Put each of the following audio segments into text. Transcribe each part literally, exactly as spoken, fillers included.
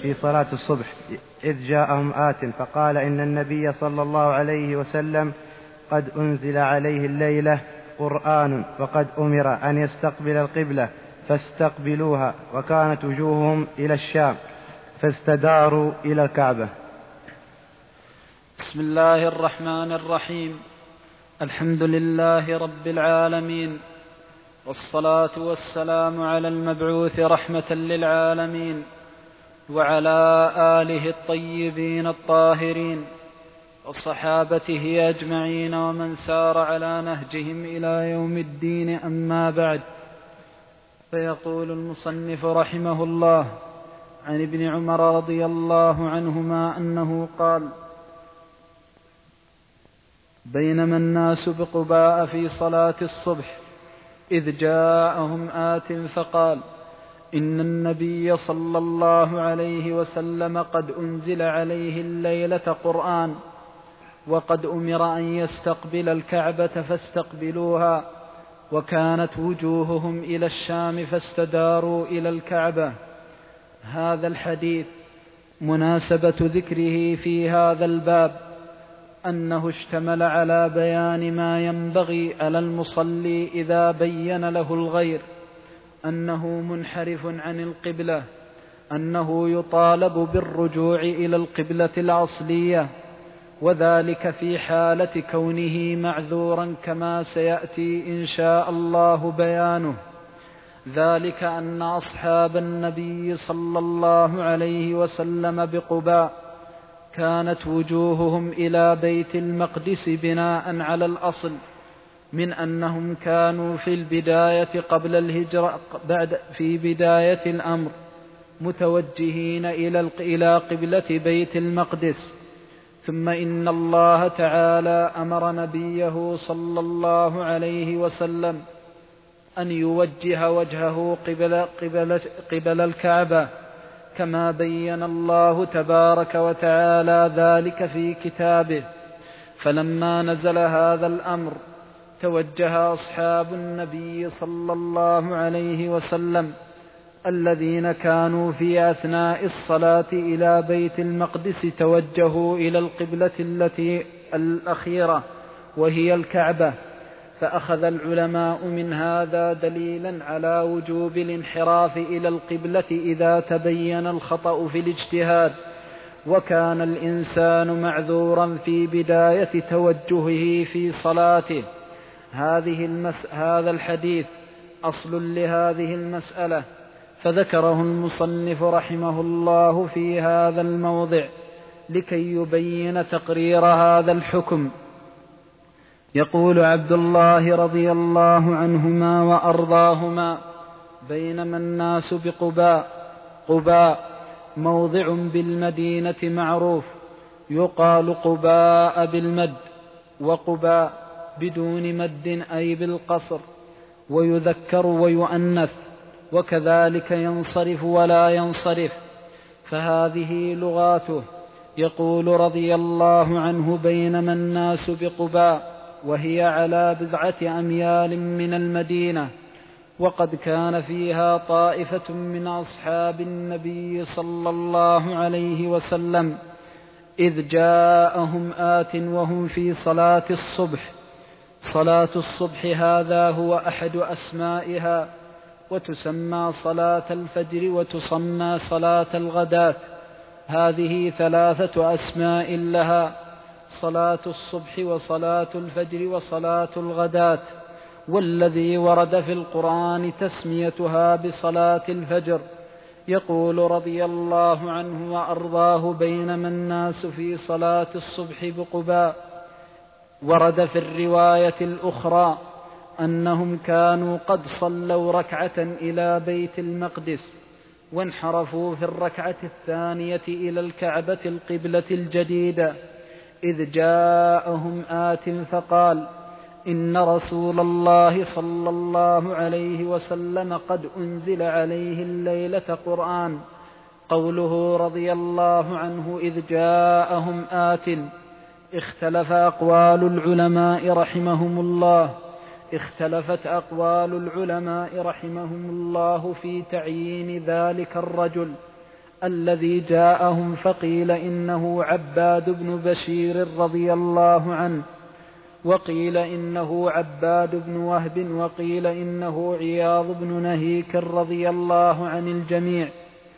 في صلاة الصبح إذ جاءهم آت فقال إن النبي صلى الله عليه وسلم قد أنزل عليه الليلة قرآن وقد أمر أن يستقبل القبلة فاستقبلوها وكانت وجوههم إلى الشام فاستداروا إلى الكعبة. بسم الله الرحمن الرحيم. الحمد لله رب العالمين، والصلاة والسلام على المبعوث رحمة للعالمين وعلى آله الطيبين الطاهرين وصحابته أجمعين ومن سار على نهجهم إلى يوم الدين. أما بعد، فيقول المصنف رحمه الله عن ابن عمر رضي الله عنهما أنه قال: بينما الناس بقباء في صلاة الصبح إذ جاءهم آت فقال إن النبي صلى الله عليه وسلم قد أنزل عليه الليلة قرآن وقد أمر أن يستقبل الكعبة فاستقبلوها وكانت وجوههم إلى الشام فاستداروا إلى الكعبة. هذا الحديث مناسبة ذكره في هذا الباب أنه اشتمل على بيان ما ينبغي على المصلي إذا بين له الغير أنه منحرف عن القبلة، أنه يطالب بالرجوع إلى القبلة الأصلية، وذلك في حالة كونه معذورا كما سيأتي إن شاء الله بيانه. ذلك أن أصحاب النبي صلى الله عليه وسلم بقباء كانت وجوههم إلى بيت المقدس بناء على الأصل من أنهم كانوا في البداية قبل الهجرة بعد في بداية الأمر متوجهين إلى قبلة بيت المقدس، ثم إن الله تعالى أمر نبيه صلى الله عليه وسلم أن يوجه وجهه قبل, قبل, قبل الكعبة كما بين الله تبارك وتعالى ذلك في كتابه. فلما نزل هذا الأمر توجه أصحاب النبي صلى الله عليه وسلم الذين كانوا في أثناء الصلاة إلى بيت المقدس توجهوا إلى القبلة التي الأخيرة وهي الكعبة. فأخذ العلماء من هذا دليلا على وجوب الانحراف إلى القبلة إذا تبين الخطأ في الاجتهاد، وكان الإنسان معذورا في بداية توجهه في صلاته. هذه المس... هذا الحديث أصل لهذه المسألة، فذكره المصنف رحمه الله في هذا الموضع لكي يبين تقرير هذا الحكم. يقول عبد الله رضي الله عنهما وأرضاهما: بينما الناس بقباء، قباء موضع بالمدينة معروف يقال قباء بالمد وقباء بدون مد أي بالقصر، ويذكر ويؤنث، وكذلك ينصرف ولا ينصرف، فهذه لغاته. يقول رضي الله عنه: بينما الناس بقباء، وهي على بضعة أميال من المدينة، وقد كان فيها طائفة من أصحاب النبي صلى الله عليه وسلم إذ جاءهم آت وهم في صلاة الصبح. صلاة الصبح هذا هو أحد أسمائها، وتسمى صلاة الفجر وتسمى صلاة الغداة. هذه ثلاثة أسماء لها: صلاة الصبح وصلاة الفجر وصلاة الغداة، والذي ورد في القرآن تسميتها بصلاة الفجر. يقول رضي الله عنه وأرضاه: بينما الناس في صلاة الصبح بقباء. ورد في الرواية الأخرى أنهم كانوا قد صلوا ركعة إلى بيت المقدس وانحرفوا في الركعة الثانية إلى الكعبة القبلة الجديدة، إذ جاءهم آت فقال إن رسول الله صلى الله عليه وسلم قد أنزل عليه الليلة قرآن. قوله رضي الله عنه إذ جاءهم آت، اختلف أقوال العلماء رحمهم الله اختلفت أقوال العلماء رحمهم الله في تعيين ذلك الرجل الذي جاءهم فقيل إنه عباد بن بشير رضي الله عنه، وقيل إنه عباد بن وهب، وقيل إنه عياض بن نهيك رضي الله عن الجميع.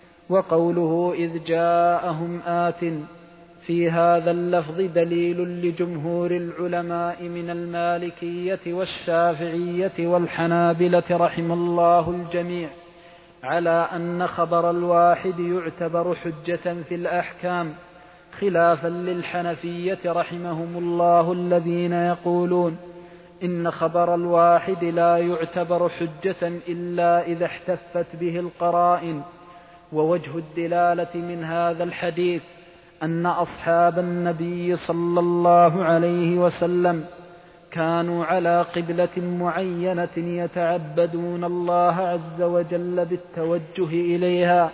وقوله إذ جاءهم آت في هذا اللفظ دليل لجمهور العلماء من المالكية والشافعية والحنابلة رحم الله الجميع على أن خبر الواحد يعتبر حجة في الأحكام، خلافا للحنفية رحمهم الله الذين يقولون إن خبر الواحد لا يعتبر حجة إلا إذا احتفت به القرائن. ووجه الدلالة من هذا الحديث أن أصحاب النبي صلى الله عليه وسلم كانوا على قبلة معينة يتعبدون الله عز وجل بالتوجه إليها،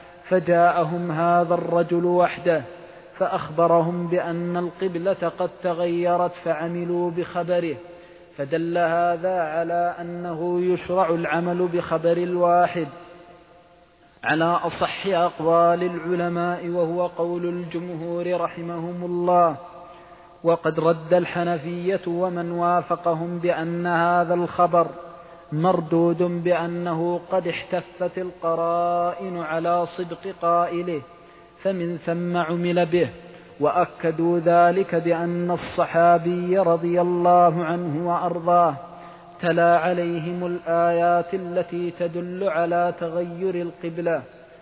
فجاءهم هذا الرجل وحده فأخبرهم بأن القبلة قد تغيرت فعملوا بخبره، فدل هذا على أنه يشرع العمل بخبر الواحد على أصح أقوال العلماء، وهو قول الجمهور رحمهم الله. وقد رد الحنفية ومن وافقهم بأن هذا الخبر مردود بأنه قد احتفت القرائن على صدق قائله، فمن ثم عمل به، وأكدوا ذلك بأن الصحابي رضي الله عنه وأرضاه تلا عليهم الآيات التي تدل على تغير القبلة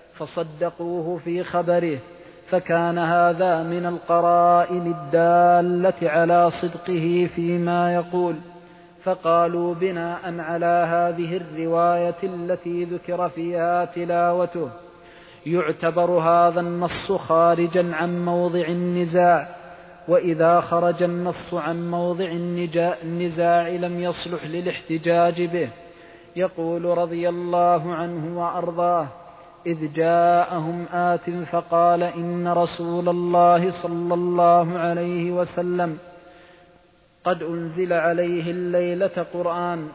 فصدقوه في خبره، فكان هذا من القرائن الدالة على صدقه فيما يقول. فقالوا بناء على هذه الرواية التي ذكر فيها تلاوته يعتبر هذا النص خارجا عن موضع النزاع، وإذا خرج النص عن موضع النزاع لم يصلح للاحتجاج به. يقول رضي الله عنه وأرضاه إذ جاءهم آت فقال إن رسول الله صلى الله عليه وسلم قد أنزل عليه الليلة قرآن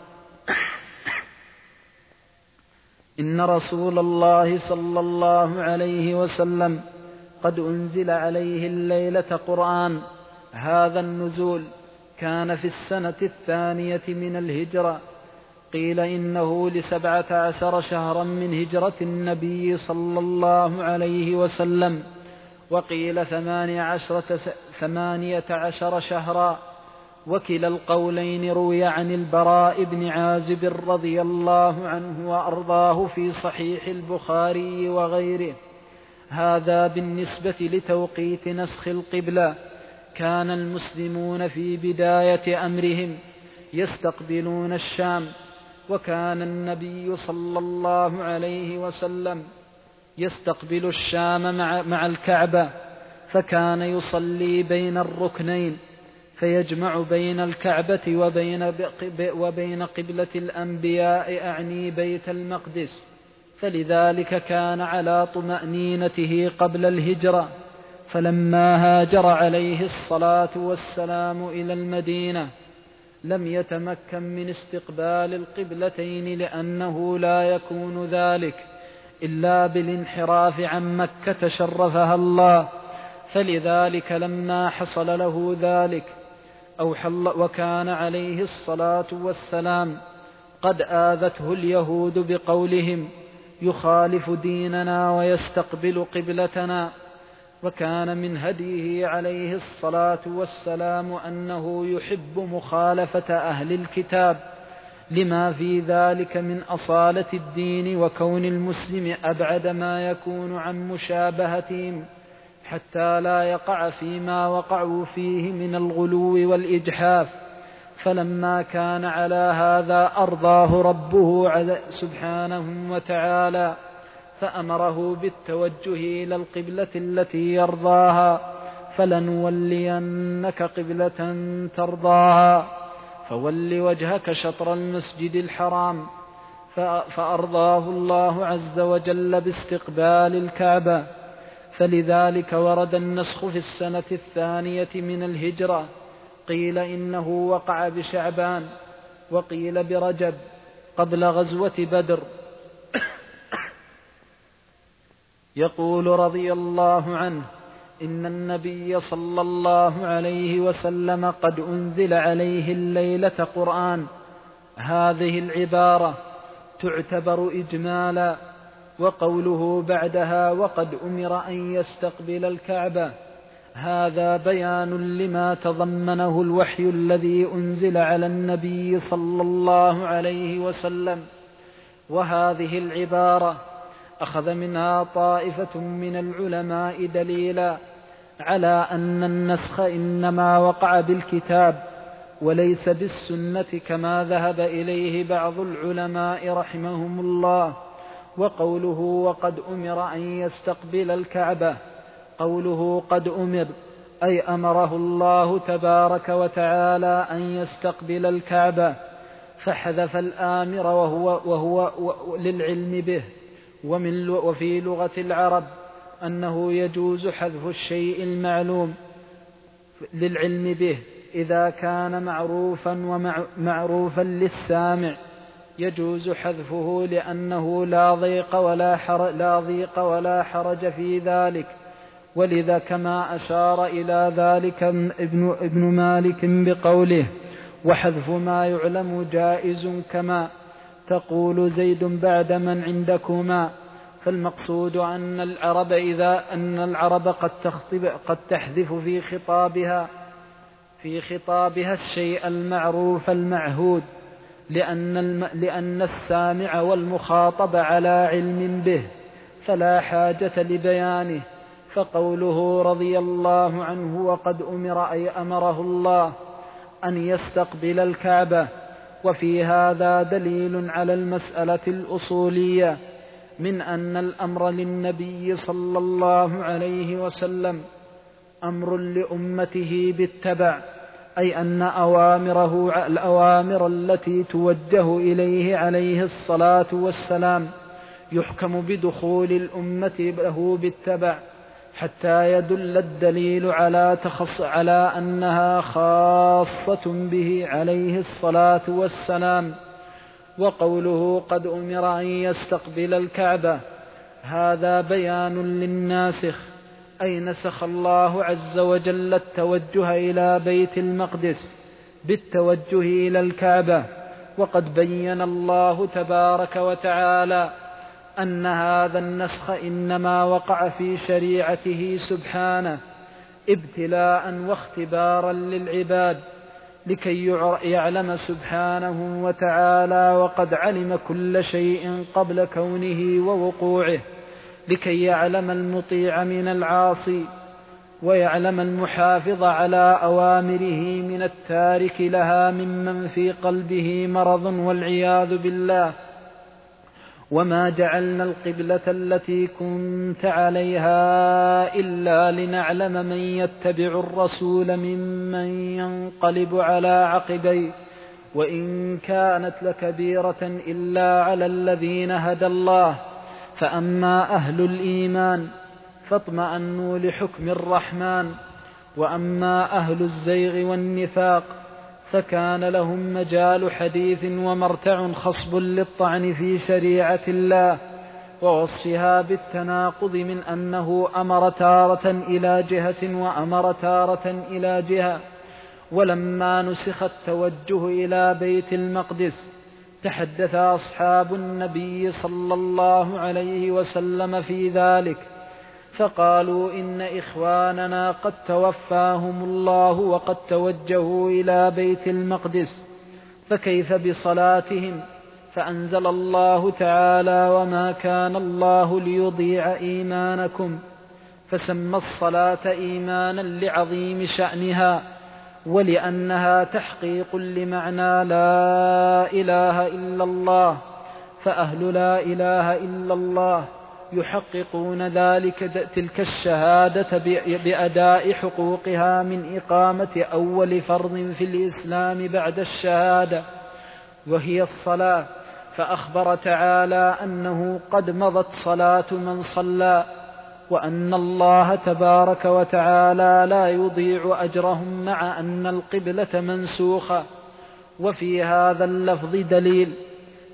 إن رسول الله صلى الله عليه وسلم قد أنزل عليه الليلة قرآن. هذا النزول كان في السنة الثانية من الهجرة، قيل إنه لسبعة عشر شهرا من هجرة النبي صلى الله عليه وسلم، وقيل ثمانية عشرة, ثمانية عشر شهرا، وكلا القولين روي عن البراء بن عازب رضي الله عنه وأرضاه في صحيح البخاري وغيره. هذا بالنسبة لتوقيت نسخ القبلة. كان المسلمون في بداية أمرهم يستقبلون الشام، وكان النبي صلى الله عليه وسلم يستقبل الشام مع, مع الكعبة، فكان يصلي بين الركنين فيجمع بين الكعبة وبين, وبين قبلة الأنبياء أعني بيت المقدس، فلذلك كان على طمأنينته قبل الهجرة. فلما هاجر عليه الصلاة والسلام إلى المدينة لم يتمكن من استقبال القبلتين، لأنه لا يكون ذلك إلا بالانحراف عن مكة شرفها الله، فلذلك لما حصل له ذلك أو حل وكان عليه الصلاة والسلام قد آذته اليهود بقولهم يخالف ديننا ويستقبل قبلتنا، وكان من هديه عليه الصلاة والسلام أنه يحب مخالفة أهل الكتاب لما في ذلك من أصالة الدين وكون المسلم أبعد ما يكون عن مشابهتهم، حتى لا يقع فيما وقعوا فيه من الغلو والإجحاف. فلما كان على هذا أرضاه ربه سبحانه وتعالى فأمره بالتوجه إلى القبلة التي يرضاها، فلنولينك قبلة ترضاها فول وجهك شطر المسجد الحرام، فأرضاه الله عز وجل باستقبال الكعبة. فلذلك ورد النسخ في السنة الثانية من الهجرة، قيل إنه وقع بشعبان، وقيل برجب قبل غزوة بدر. يقول رضي الله عنه: إن النبي صلى الله عليه وسلم قد أنزل عليه الليلة قرآن. هذه العبارة تعتبر إجمالا، وقوله بعدها: وقد أمر أن يستقبل الكعبة، هذا بيان لما تضمنه الوحي الذي أنزل على النبي صلى الله عليه وسلم. وهذه العبارة أخذ منها طائفة من العلماء دليلا على أن النسخ إنما وقع بالكتاب وليس بالسنة كما ذهب إليه بعض العلماء رحمهم الله. وقوله وقد أمر أن يستقبل الكعبة، قوله قد أمر أي أمره الله تبارك وتعالى أن يستقبل الكعبة، فحذف الآمر وهو, وهو للعلم به. ومن وفي لغة العرب أنه يجوز حذف الشيء المعلوم للعلم به إذا كان معروفا ومعروفا للسامع، يجوز حذفه لأنه لا ضيق ولا حرج, لا ضيق ولا حرج في ذلك. ولذا كما أشار إلى ذلك ابن, ابن مالك بقوله: وحذف ما يعلم جائز كما تقول زيد بعد من عندكما. فالمقصود أن العرب إذا أن العرب قد تخطب قد تحذف في خطابها في خطابها الشيء المعروف المعهود، لأن الم لأن السامع والمخاطب على علم به، فلا حاجة لبيانه. فقوله رضي الله عنه وقد أمر أي أمره الله أن يستقبل الكعبة. وفي هذا دليل على المسألة الأصولية من أن الأمر للنبي صلى الله عليه وسلم أمر لأمته بالتبع، أي أن أوامره الأوامر التي توجه إليه عليه الصلاة والسلام يحكم بدخول الأمة له بالتبع، حتى يدل الدليل على تخص على أنها خاصة به عليه الصلاة والسلام. وقوله قد أمر أن يستقبل الكعبة، هذا بيان للناسخ، أي نسخ الله عز وجل التوجه إلى بيت المقدس بالتوجه إلى الكعبة. وقد بين الله تبارك وتعالى أن هذا النسخ إنما وقع في شريعته سبحانه ابتلاء واختبارا للعباد، لكي يعلم سبحانه وتعالى وقد علم كل شيء قبل كونه ووقوعه، لكي يعلم المطيع من العاصي، ويعلم المحافظ على أوامره من التارك لها ممن في قلبه مرض والعياذ بالله. وما جعلنا القبلة التي كنت عليها إلا لنعلم من يتبع الرسول ممن ينقلب على عقبيه، وإن كانت لكبيرة إلا على الذين هدى الله. فأما أهل الإيمان فاطمأنوا لحكم الرحمن، وأما أهل الزيغ والنفاق فكان لهم مجال حديث ومرتع خصب للطعن في شريعة الله ووصفها بالتناقض، من أنه أمر تارة إلى جهة وأمر تارة إلى جهة. ولما نسخ التوجه إلى بيت المقدس تحدث أصحاب النبي صلى الله عليه وسلم في ذلك، فقالوا إن إخواننا قد توفاهم الله وقد توجهوا إلى بيت المقدس، فكيف بصلاتهم؟ فأنزل الله تعالى: وما كان الله ليضيع إيمانكم، فسمى الصلاة إيمانا لعظيم شأنها، ولأنها تحقيق لمعنى لا إله إلا الله. فأهل لا إله إلا الله يحققون ذلك تلك الشهادة بأداء حقوقها من إقامة أول فرض في الإسلام بعد الشهادة، وهي الصلاة. فأخبر تعالى أنه قد مضت صلاة من صلى، وأن الله تبارك وتعالى لا يضيع أجرهم مع أن القبلة منسوخة. وفي هذا اللفظ دليل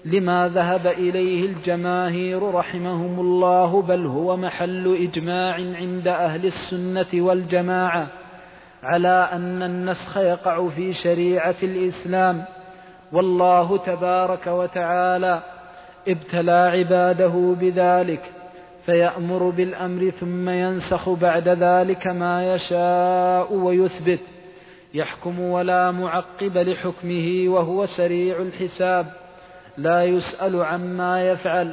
لما ذهب إليه الجماهير رحمهم الله، بل هو محل إجماع عند أهل السنة والجماعة على أن النسخ يقع في شريعة الإسلام. والله تبارك وتعالى ابتلى عباده بذلك، فيأمر بالأمر ثم ينسخ بعد ذلك ما يشاء ويثبت، يحكم ولا معقب لحكمه، وهو سريع الحساب لا يسأل عما يفعل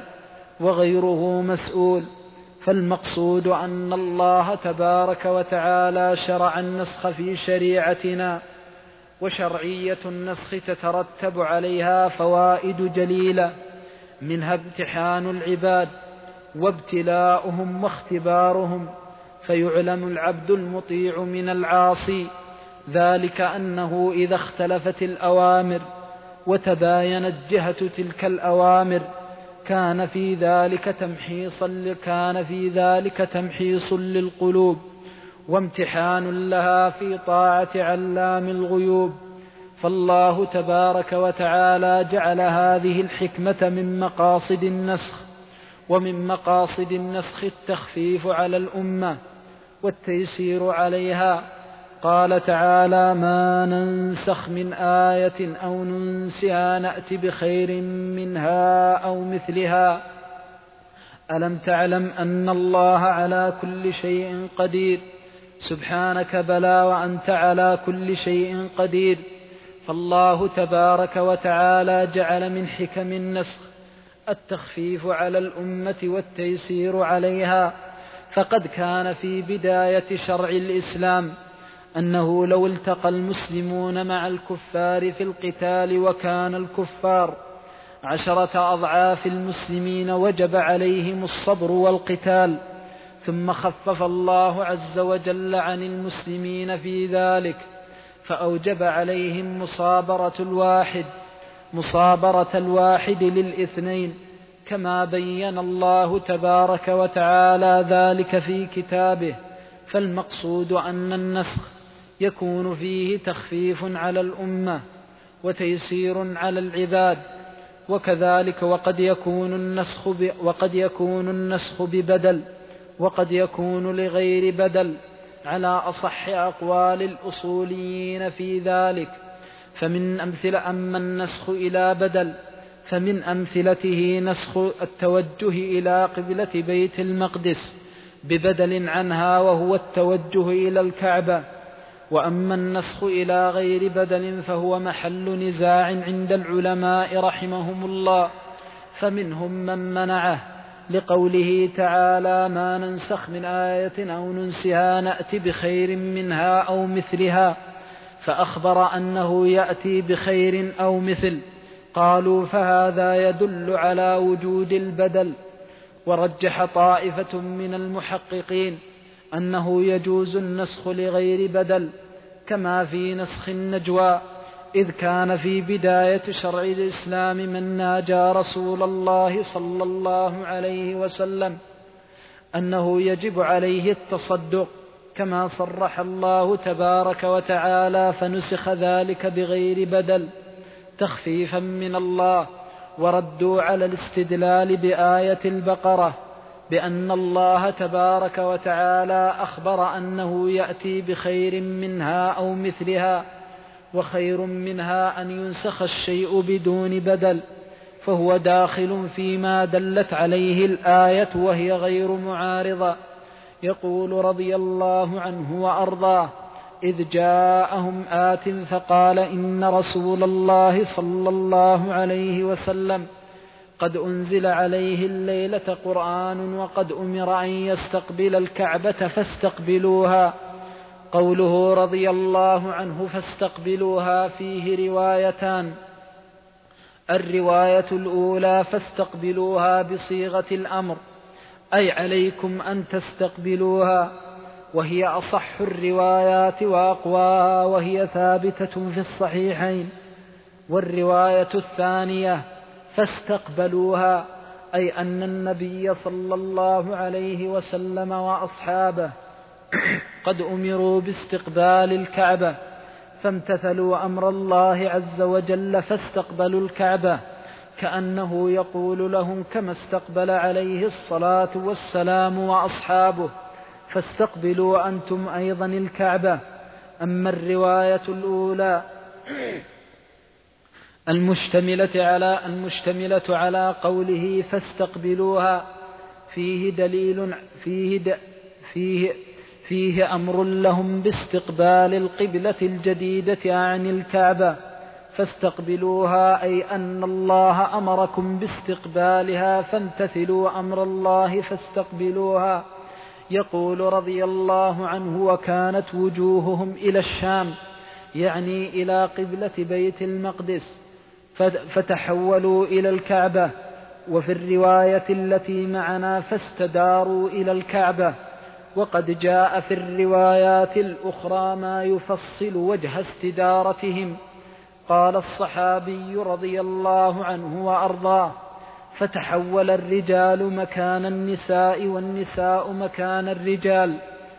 وغيره مسؤول. فالمقصود أن الله تبارك وتعالى شرع النسخ في شريعتنا، وشرعية النسخ تترتب عليها فوائد جليلة، منها امتحان العباد وابتلاؤهم واختبارهم، فيعلم العبد المطيع من العاصي، ذلك أنه إذا اختلفت الأوامر وتباينت جهة تلك الأوامر كان في ذلك تمحيصا كان في ذلك تمحيص للقلوب وامتحان لها في طاعة علام الغيوب. فالله تبارك وتعالى جعل هذه الحكمة من مقاصد النسخ، ومن مقاصد النسخ التخفيف على الأمة والتيسير عليها. قال تعالى: ما ننسخ من آية أو ننسها نأت بخير منها أو مثلها. ألم تعلم أن الله على كل شيء قدير؟ سبحانك بلى وأنت على كل شيء قدير. فالله تبارك وتعالى جعل من حكم النسخ التخفيف على الأمة والتيسير عليها، فقد كان في بداية شرع الإسلام أنه لو التقى المسلمون مع الكفار في القتال وكان الكفار عشرة أضعاف المسلمين وجب عليهم الصبر والقتال، ثم خفف الله عز وجل عن المسلمين في ذلك فأوجب عليهم مصابرة الواحد مصابرة الواحد للاثنين، كما بين الله تبارك وتعالى ذلك في كتابه. فالمقصود أن النسخ يكون فيه تخفيف على الأمة وتيسير على العباد، وكذلك وقد يكون النسخ ب... وقد يكون النسخ ببدل وقد يكون لغير بدل على أصح أقوال الأصوليين في ذلك. فمن أمثلة أما النسخ إلى بدل فمن أمثلته نسخ التوجه إلى قبلة بيت المقدس ببدل عنها وهو التوجه إلى الكعبة. وأما النسخ إلى غير بدل فهو محل نزاع عند العلماء رحمهم الله، فمنهم من منعه لقوله تعالى: ما ننسخ من آية أو ننسها نأتي بخير منها أو مثلها، فأخبر أنه يأتي بخير أو مثل. قالوا فهذا يدل على وجود البدل. ورجح طائفة من المحققين أنه يجوز النسخ لغير بدل، كما في نسخ النجوى، إذ كان في بداية شرع الإسلام من ناجى رسول الله صلى الله عليه وسلم أنه يجب عليه التصدق، كما صرح الله تبارك وتعالى، فنسخ ذلك بغير بدل تخفيفا من الله. وردوا على الاستدلال بآية البقرة بأن الله تبارك وتعالى أخبر أنه يأتي بخير منها أو مثلها، وخير منها أن ينسخ الشيء بدون بدل، فهو داخل فيما دلت عليه الآية وهي غير معارضة. يقول رضي الله عنه وأرضاه: إذ جاءهم آت فقال إن رسول الله صلى الله عليه وسلم قد أنزل عليه الليلة قرآن وقد أمر أن يستقبل الكعبة فاستقبلوها. قوله رضي الله عنه فاستقبلوها فيه روايتان: الرواية الأولى فاستقبلوها بصيغة الأمر، أي عليكم أن تستقبلوها، وهي أصح الروايات وأقواها، وهي ثابتة في الصحيحين. والرواية الثانية فاستقبلوها، أي أن النبي صلى الله عليه وسلم وأصحابه قد أمروا باستقبال الكعبة فامتثلوا أمر الله عز وجل فاستقبلوا الكعبة، كأنه يقول لهم كما استقبل عليه الصلاة والسلام وأصحابه، فاستقبلوا أنتم أيضا الكعبة. أما الرواية الأولى المشتملة على, المشتملة على قوله فاستقبلوها فيه دليل فيه, د فيه, فيه أمر لهم باستقبال القبلة الجديدة عن الكعبة، فاستقبلوها أي أن الله أمركم باستقبالها فامتثلوا أمر الله فاستقبلوها. يقول رضي الله عنه وكانت وجوههم إلى الشام، يعني إلى قبلة بيت المقدس، فتحولوا إلى الكعبة. وفي الرواية التي معنا فاستداروا إلى الكعبة. وقد جاء في الروايات الأخرى ما يفصل وجه استدارتهم. قال الصحابي رضي الله عنه وأرضاه: فتحول الرجال مكان النساء والنساء مكان الرجال.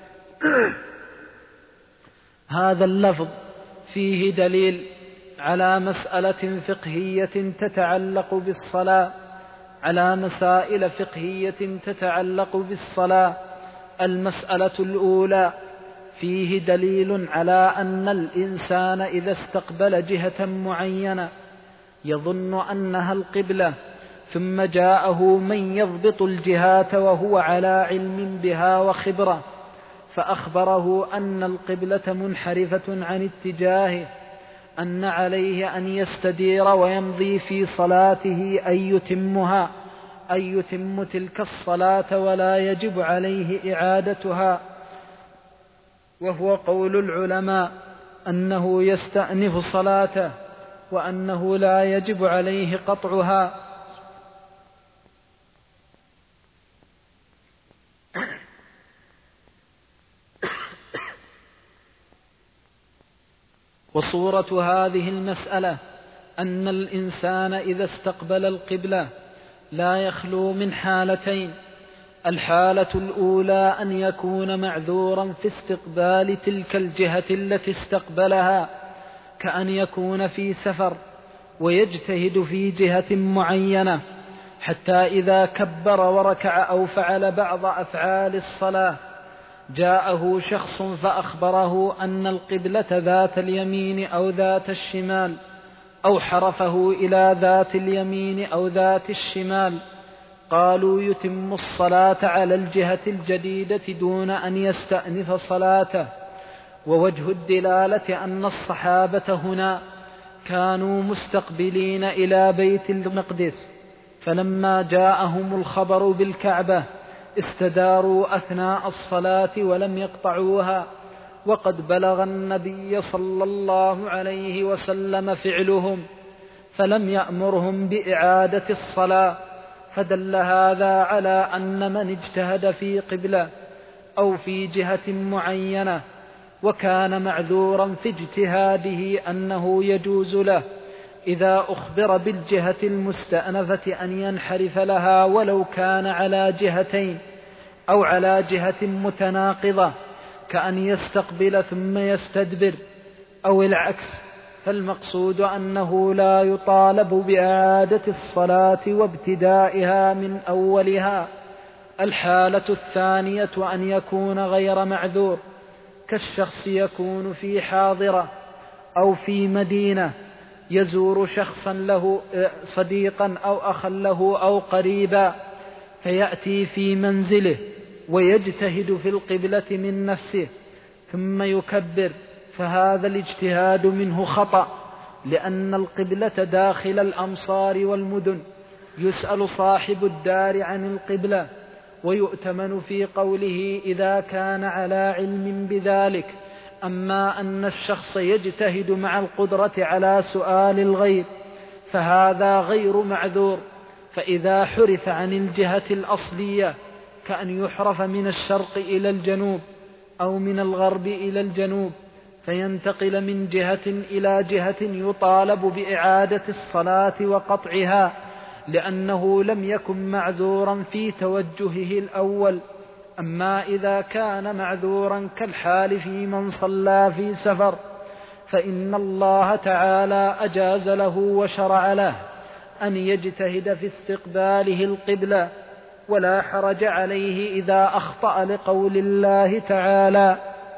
هذا اللفظ فيه دليل على مسألة فقهية تتعلق بالصلاة على مسائل فقهية تتعلق بالصلاة. المسألة الأولى فيه دليل على أن الإنسان إذا استقبل جهة معينة يظن أنها القبلة، ثم جاءه من يضبط الجهات وهو على علم بها وخبرة، فأخبره أن القبلة منحرفة عن اتجاهه، أن عليه أن يستدير ويمضي في صلاته أن يتمها أن يتم تلك الصلاة ولا يجب عليه إعادتها. وهو قول العلماء أنه يستأنف صلاته وأنه لا يجب عليه قطعها. وصورة هذه المسألة أن الإنسان إذا استقبل القبلة لا يخلو من حالتين: الحالة الأولى أن يكون معذورا في استقبال تلك الجهة التي استقبلها، كأن يكون في سفر ويجتهد في جهة معينة حتى إذا كبر وركع أو فعل بعض أفعال الصلاة جاءه شخص فأخبره أن القبلة ذات اليمين أو ذات الشمال، أو حرفه إلى ذات اليمين أو ذات الشمال، قالوا يتم الصلاة على الجهة الجديدة دون أن يستأنف صلاته. ووجه الدلالة أن الصحابة هنا كانوا مستقبلين إلى بيت المقدس، فلما جاءهم الخبر بالكعبة استداروا أثناء الصلاة ولم يقطعوها. وقد بلغ النبي صلى الله عليه وسلم فعلهم فلم يأمرهم بإعادة الصلاة، فدل هذا على أن من اجتهد في قبلة أو في جهة معينة وكان معذورا في اجتهاده أنه يجوز له إذا أخبر بالجهة المستأنفة أن ينحرف لها ولو كان على جهتين أو على جهة متناقضة، كأن يستقبل ثم يستدبر أو العكس. فالمقصود أنه لا يطالب بإعادة الصلاة وابتدائها من أولها. الحالة الثانية أن يكون غير معذور، كالشخص يكون في حاضرة أو في مدينة يزور شخصا له صديقا أو أخا له أو قريبا، فيأتي في منزله ويجتهد في القبلة من نفسه ثم يكبر، فهذا الاجتهاد منه خطأ، لأن القبلة داخل الأمصار والمدن يسأل صاحب الدار عن القبلة ويؤتمن في قوله إذا كان على علم بذلك. أما أن الشخص يجتهد مع القدرة على سؤال الغير فهذا غير معذور. فإذا حرف عن الجهة الأصلية كأن يحرف من الشرق إلى الجنوب أو من الغرب إلى الجنوب فينتقل من جهة إلى جهة يطالب بإعادة الصلاة وقطعها، لأنه لم يكن معذورا في توجهه الأول. أما إذا كان معذورا كالحال في من صلى في سفر فإن الله تعالى أجاز له وشرع له أن يجتهد في استقباله القبلة، ولا حرج عليه إذا أخطأ لقول الله تعالى: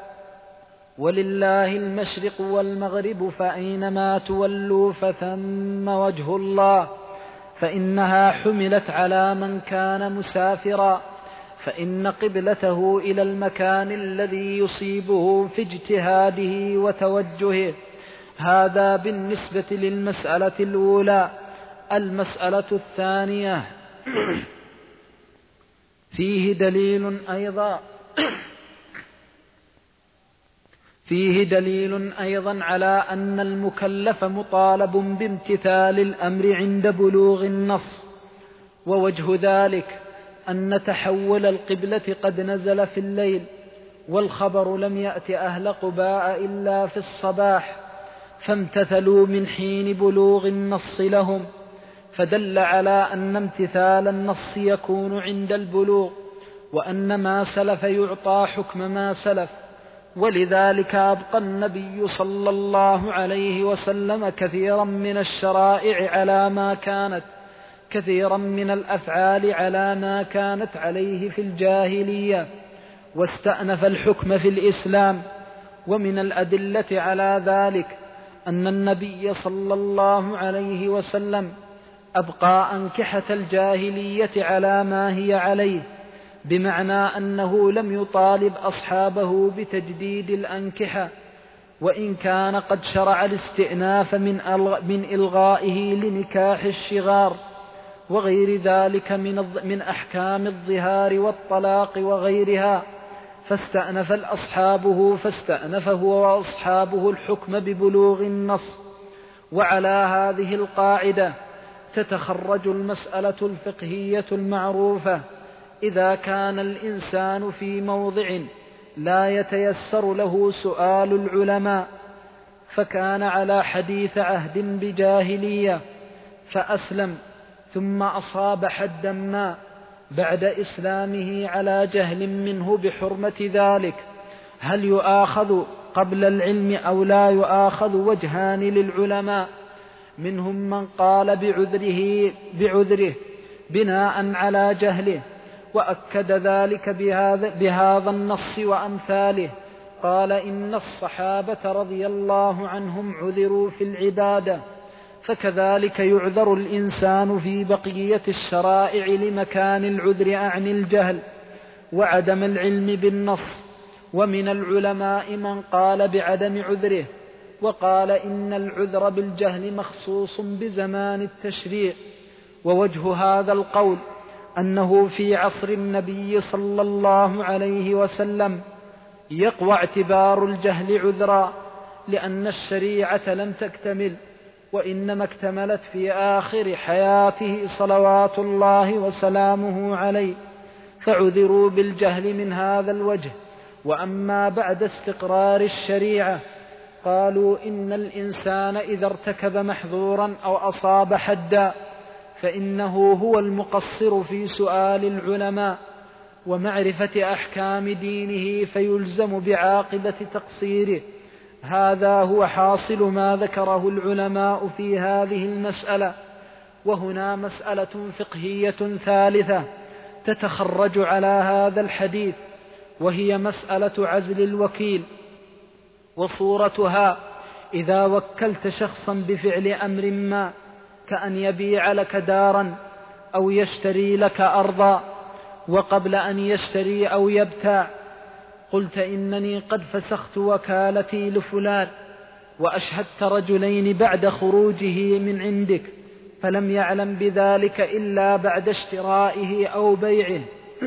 ولله المشرق والمغرب فأينما تولوا فثم وجه الله، فإنها حملت على من كان مسافرا، فإن قبلته إلى المكان الذي يصيبه في اجتهاده وتوجهه. هذا بالنسبة للمسألة الأولى. المسألة الثانية فيه دليل أيضا فيه دليل أيضا على أن المكلف مطالب بامتثال الأمر عند بلوغ النص، ووجه ذلك أن تحول القبلة قد نزل في الليل، والخبر لم يأت أهل قباء إلا في الصباح، فامتثلوا من حين بلوغ النص لهم، فدل على أن امتثال النص يكون عند البلوغ، وأن ما سلف يعطى حكم ما سلف. ولذلك أبقى النبي صلى الله عليه وسلم كثيرا من الشرائع على ما كانت، كثيرا من الأفعال على ما كانت عليه في الجاهلية، واستأنف الحكم في الإسلام. ومن الأدلة على ذلك أن النبي صلى الله عليه وسلم أبقى أنكحة الجاهلية على ما هي عليه، بمعنى أنه لم يطالب أصحابه بتجديد الأنكحة، وإن كان قد شرع الاستئناف من من إلغائه لنكاح الشغار وغير ذلك من من أحكام الظهار والطلاق وغيرها، فاستأنف الأصحابه فاستأنف هو وأصحابه الحكم ببلوغ النص. وعلى هذه القاعدة تتخرج المسألة الفقهية المعروفة: إذا كان الإنسان في موضع لا يتيسر له سؤال العلماء، فكان على حديث عهد بجاهلية فأسلم ثم أصاب حدا ما بعد إسلامه على جهل منه بحرمة ذلك، هل يؤاخذ قبل العلم أو لا يؤاخذ؟ وجهان للعلماء، منهم من قال بعذره, بعذره بناء على جهله، وأكد ذلك بهذا, بهذا النص وأمثاله. قال: إن الصحابة رضي الله عنهم عذروا في العبادة، فكذلك يعذر الإنسان في بقية الشرائع لمكان العذر عن الجهل وعدم العلم بالنص. ومن العلماء من قال بعدم عذره، وقال إن العذر بالجهل مخصوص بزمان التشريع. ووجه هذا القول أنه في عصر النبي صلى الله عليه وسلم يقوى اعتبار الجهل عذرا، لأن الشريعة لم تكتمل، وإنما اكتملت في آخر حياته صلوات الله وسلامه عليه، فعذروا بالجهل من هذا الوجه. وأما بعد استقرار الشريعة قالوا إن الإنسان إذا ارتكب محظورا أو أصاب حدا فإنه هو المقصر في سؤال العلماء ومعرفة أحكام دينه، فيلزم بعاقبة تقصيره. هذا هو حاصل ما ذكره العلماء في هذه المسألة. وهنا مسألة فقهية ثالثة تتخرج على هذا الحديث، وهي مسألة عزل الوكيل. وصورتها: إذا وكلت شخصا بفعل أمر ما، كأن يبيع لك دارا أو يشتري لك أرضا، وقبل أن يشتري أو يبتاع قلت إنني قد فسخت وكالتي لفلان، وأشهدت رجلين بعد خروجه من عندك، فلم يعلم بذلك إلا بعد اشترائه أو بيعه.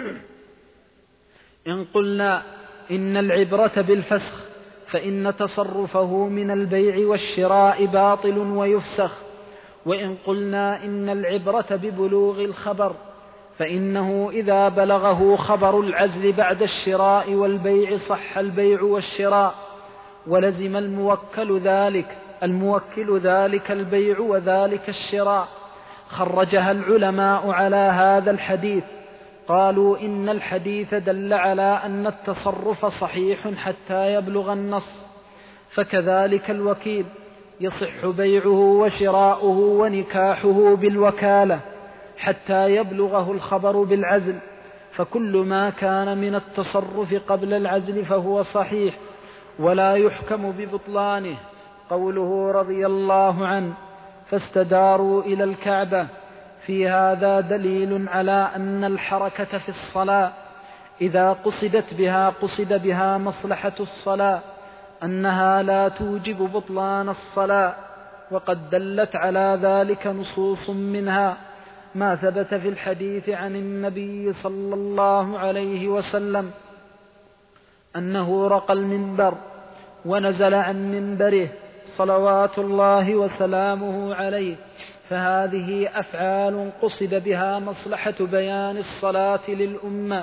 إن قلنا إن العبرة بالفسخ فإن تصرفه من البيع والشراء باطل ويفسخ. وإن قلنا إن العبرة ببلوغ الخبر فإنه إذا بلغه خبر العزل بعد الشراء والبيع صح البيع والشراء، ولزم الموكل ذلك الموكل ذلك البيع وذلك الشراء. خرجها العلماء على هذا الحديث، قالوا إن الحديث دل على أن التصرف صحيح حتى يبلغ النص، فكذلك الوكيل يصح بيعه وشراؤه ونكاحه بالوكالة حتى يبلغه الخبر بالعزل، فكل ما كان من التصرف قبل العزل فهو صحيح ولا يحكم ببطلانه. قوله رضي الله عنه فاستداروا إلى الكعبة، في هذا دليل على أن الحركة في الصلاة إذا قصدت بها قصد بها مصلحة الصلاة أنها لا توجب بطلان الصلاة، وقد دلت على ذلك نصوص، منها ما ثبت في الحديث عن النبي صلى الله عليه وسلم أنه رقى المنبر ونزل عن منبره صلوات الله وسلامه عليه، فهذه أفعال قصد بها مصلحة بيان الصلاة للأمة.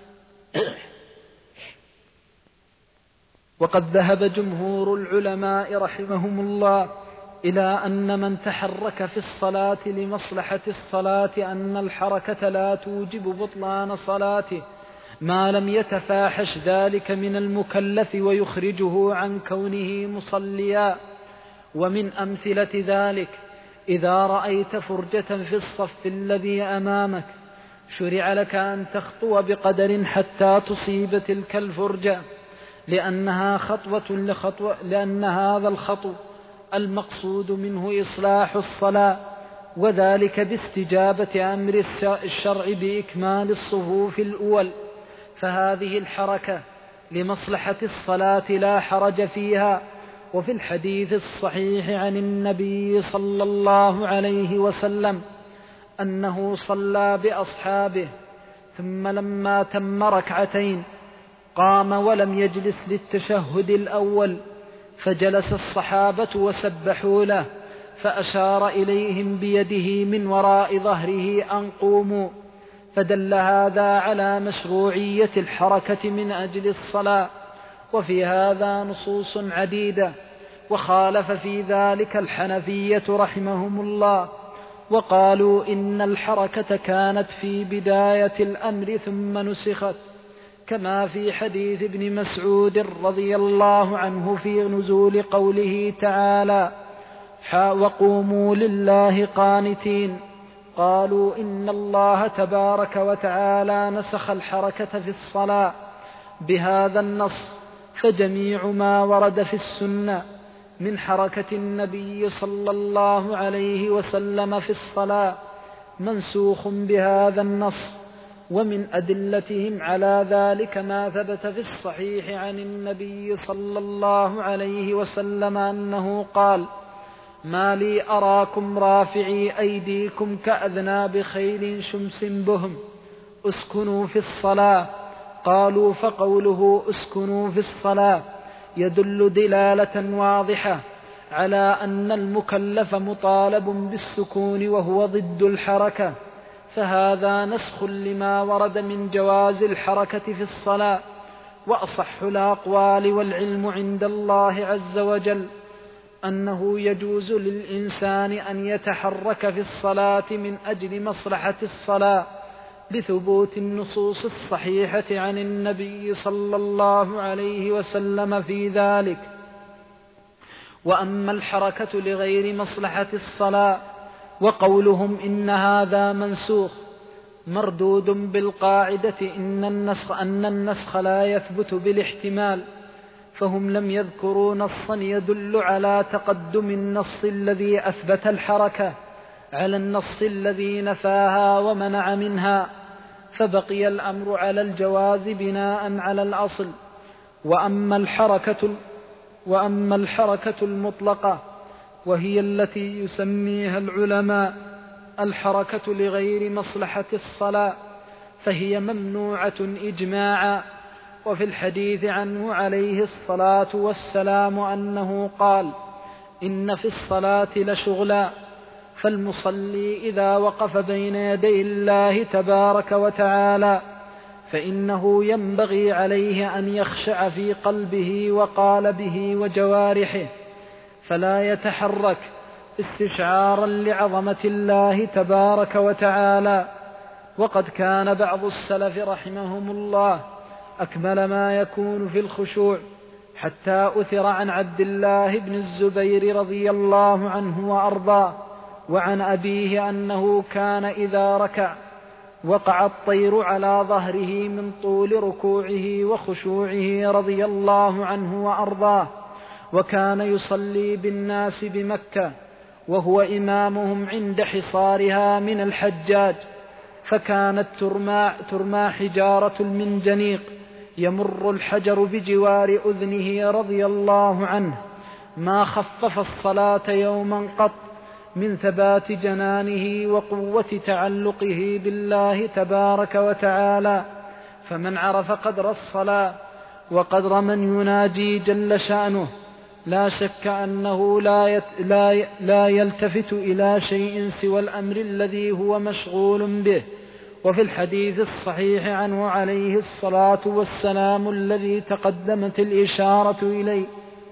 وقد ذهب جمهور العلماء رحمهم الله إلى أن من تحرك في الصلاة لمصلحة الصلاة أن الحركة لا توجب بطلان صلاته ما لم يتفاحش ذلك من المكلف ويخرجه عن كونه مصليا. ومن أمثلة ذلك إذا رأيت فرجة في الصف الذي أمامك شرع لك أن تخطو بقدر حتى تصيب تلك الفرجة، لأنها خطوة لخطوة لأن هذا الخطو المقصود منه إصلاح الصلاة، وذلك باستجابة أمر الشرع بإكمال الصفوف الأول، فهذه الحركة لمصلحة الصلاة لا حرج فيها. وفي الحديث الصحيح عن النبي صلى الله عليه وسلم أنه صلى بأصحابه ثم لما تم ركعتين قام ولم يجلس للتشهد الأول، فجلس الصحابة وسبحوا له فأشار إليهم بيده من وراء ظهره أن قوموا، فدل هذا على مشروعية الحركة من أجل الصلاة. وفي هذا نصوص عديدة، وخالف في ذلك الحنفية رحمهم الله، وقالوا إن الحركة كانت في بداية الأمر ثم نسخت، كما في حديث ابن مسعود رضي الله عنه في نزول قوله تعالى وقوموا لله قانتين. قالوا إن الله تبارك وتعالى نسخ الحركة في الصلاة بهذا النص، فجميع ما ورد في السنة من حركة النبي صلى الله عليه وسلم في الصلاة منسوخ بهذا النص. ومن أدلتهم على ذلك ما ثبت في الصحيح عن النبي صلى الله عليه وسلم أنه قال ما لي أراكم رافعي أيديكم كأذناب خيل شمس بهم اسكنوا في الصلاة. قالوا فقوله اسكنوا في الصلاة يدل دلالة واضحة على أن المكلف مطالب بالسكون وهو ضد الحركة، فهذا نسخ لما ورد من جواز الحركة في الصلاة. وأصح الأقوال والعلم عند الله عز وجل أنه يجوز للإنسان أن يتحرك في الصلاة من أجل مصلحة الصلاة بثبوت النصوص الصحيحة عن النبي صلى الله عليه وسلم في ذلك. وأما الحركة لغير مصلحة الصلاة وقولهم إن هذا منسوخ مردود بالقاعدة إن النسخ, أن النسخ لا يثبت بالاحتمال، فهم لم يذكروا نصا يدل على تقدم النص الذي أثبت الحركة على النص الذي نفاها ومنع منها، فبقي الأمر على الجواز بناء على الأصل. وأما الحركة, وأما الحركة المطلقة وهي التي يسميها العلماء الحركة لغير مصلحة الصلاة فهي ممنوعة إجماعا. وفي الحديث عنه عليه الصلاة والسلام أنه قال إن في الصلاة لشغلا، فالمصلي إذا وقف بين يدي الله تبارك وتعالى فإنه ينبغي عليه أن يخشع في قلبه وقالبه وجوارحه فلا يتحرك استشعارا لعظمة الله تبارك وتعالى. وقد كان بعض السلف رحمهم الله أكمل ما يكون في الخشوع حتى أثر عن عبد الله بن الزبير رضي الله عنه وأرضاه وعن أبيه أنه كان إذا ركع وقع الطير على ظهره من طول ركوعه وخشوعه رضي الله عنه وأرضاه، وكان يصلي بالناس بمكة وهو إمامهم عند حصارها من الحجاج، فكانت ترمى, ترمى حجارة المنجنيق يمر الحجر بجوار أذنه رضي الله عنه، ما خفف الصلاة يوما قط من ثبات جنانه وقوة تعلقه بالله تبارك وتعالى. فمن عرف قدر الصلاة وقدر من يناجي جل شأنه لا شك أنه لا, لا, لا يلتفت إلى شيء سوى الأمر الذي هو مشغول به. وفي الحديث الصحيح عنه عليه الصلاة والسلام الذي تقدمت الإشارة إليه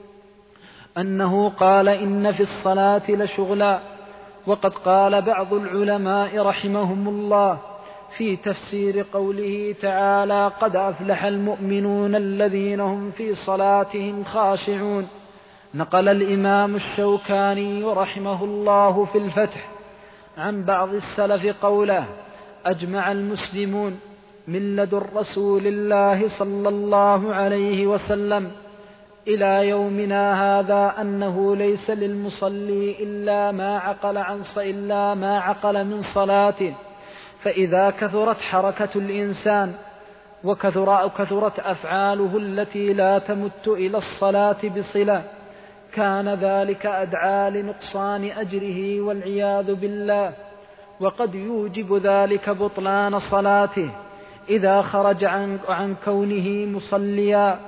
أنه قال: إن في الصلاة لشغلا. وقد قال بعض العلماء رحمهم الله في تفسير قوله تعالى: قد أفلح المؤمنون الذين هم في صلاتهم خاشعون. نقل الإمام الشوكاني رحمه الله في الفتح عن بعض السلف قوله: أجمع المسلمون من لدن رسول الله صلى الله عليه وسلم إلى يومنا هذا أنه ليس للمصلي إلا ما عقل عن إلا ما عقل من صلاته، فإذا كثرت حركة الإنسان وكثر كثرت أفعاله التي لا تمت إلى الصلاة بصلة كان ذلك أدعى لنقصان أجره والعياذ بالله، وقد يوجب ذلك بطلان صلاته إذا خرج عن, عن كونه مصليا.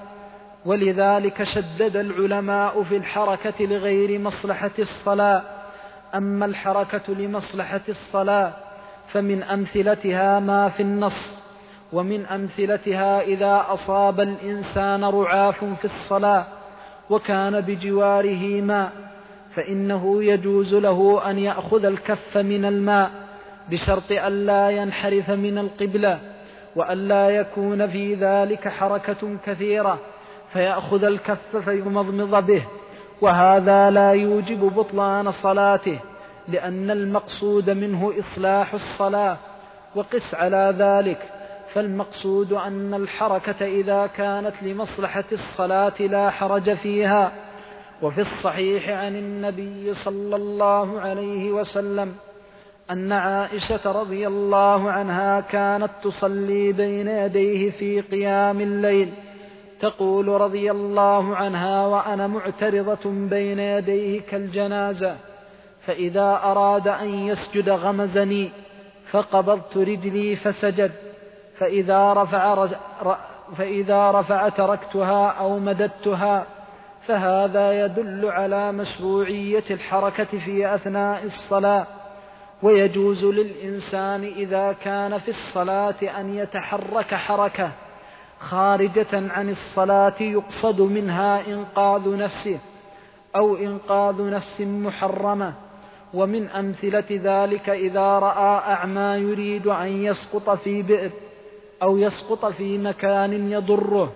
ولذلك شدد العلماء في الحركة لغير مصلحة الصلاة. أما الحركة لمصلحة الصلاة فمن أمثلتها ما في النص، ومن أمثلتها إذا أصاب الإنسان رعاف في الصلاة وكان بجواره ماء فإنه يجوز له أن يأخذ الكف من الماء بشرط أن لا ينحرف من القبلة وأن لا يكون في ذلك حركة كثيرة فيأخذ الكف فيمضمض به، وهذا لا يوجب بطلان صلاته لأن المقصود منه إصلاح الصلاة. وقس على ذلك فالمقصود أن الحركة إذا كانت لمصلحة الصلاة لا حرج فيها. وفي الصحيح عن النبي صلى الله عليه وسلم أن عائشة رضي الله عنها كانت تصلي بين يديه في قيام الليل تقول رضي الله عنها: وأنا معترضة بين يديه كالجنازة، فإذا أراد أن يسجد غمزني فقبضت رجلي فسجد، فإذا رفع, فإذا رفع تركتها أو مددتها. فهذا يدل على مشروعية الحركة في أثناء الصلاة. ويجوز للإنسان إذا كان في الصلاة أن يتحرك حركة خارجة عن الصلاة يقصد منها إنقاذ نفسه أو إنقاذ نفس محرمة. ومن أمثلة ذلك إذا رأى أعمى يريد أن يسقط في بئر أو يسقط في مكان يضره،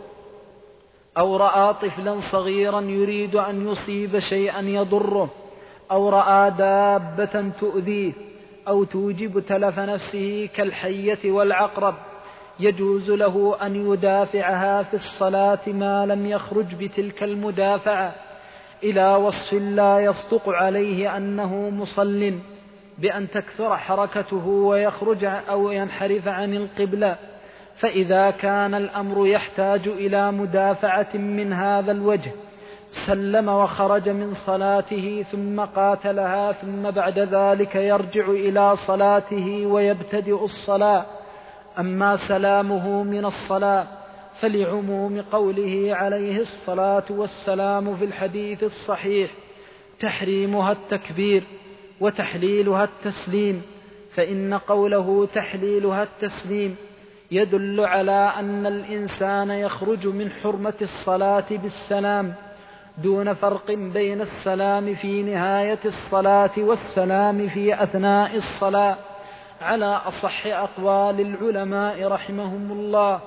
أو رأى طفلا صغيرا يريد أن يصيب شيئا يضره، أو رأى دابة تؤذيه أو توجب تلف نفسه كالحية والعقرب، يجوز له أن يدافعها في الصلاة ما لم يخرج بتلك المدافعة إلى وصف لا يصدق عليه أنه مصل بأن تكثر حركته ويخرج أو ينحرف عن القبلة. فإذا كان الأمر يحتاج إلى مدافعة من هذا الوجه سلم وخرج من صلاته ثم قاتلها، ثم بعد ذلك يرجع إلى صلاته ويبتدئ الصلاة. أما سلامه من الصلاة فلعموم قوله عليه الصلاة والسلام في الحديث الصحيح: تحريمها التكبير وتحليلها التسليم، فإن قوله تحليلها التسليم يدل على أن الإنسان يخرج من حرمة الصلاة بالسلام دون فرق بين السلام في نهاية الصلاة والسلام في أثناء الصلاة على أصح أقوال العلماء رحمهم الله.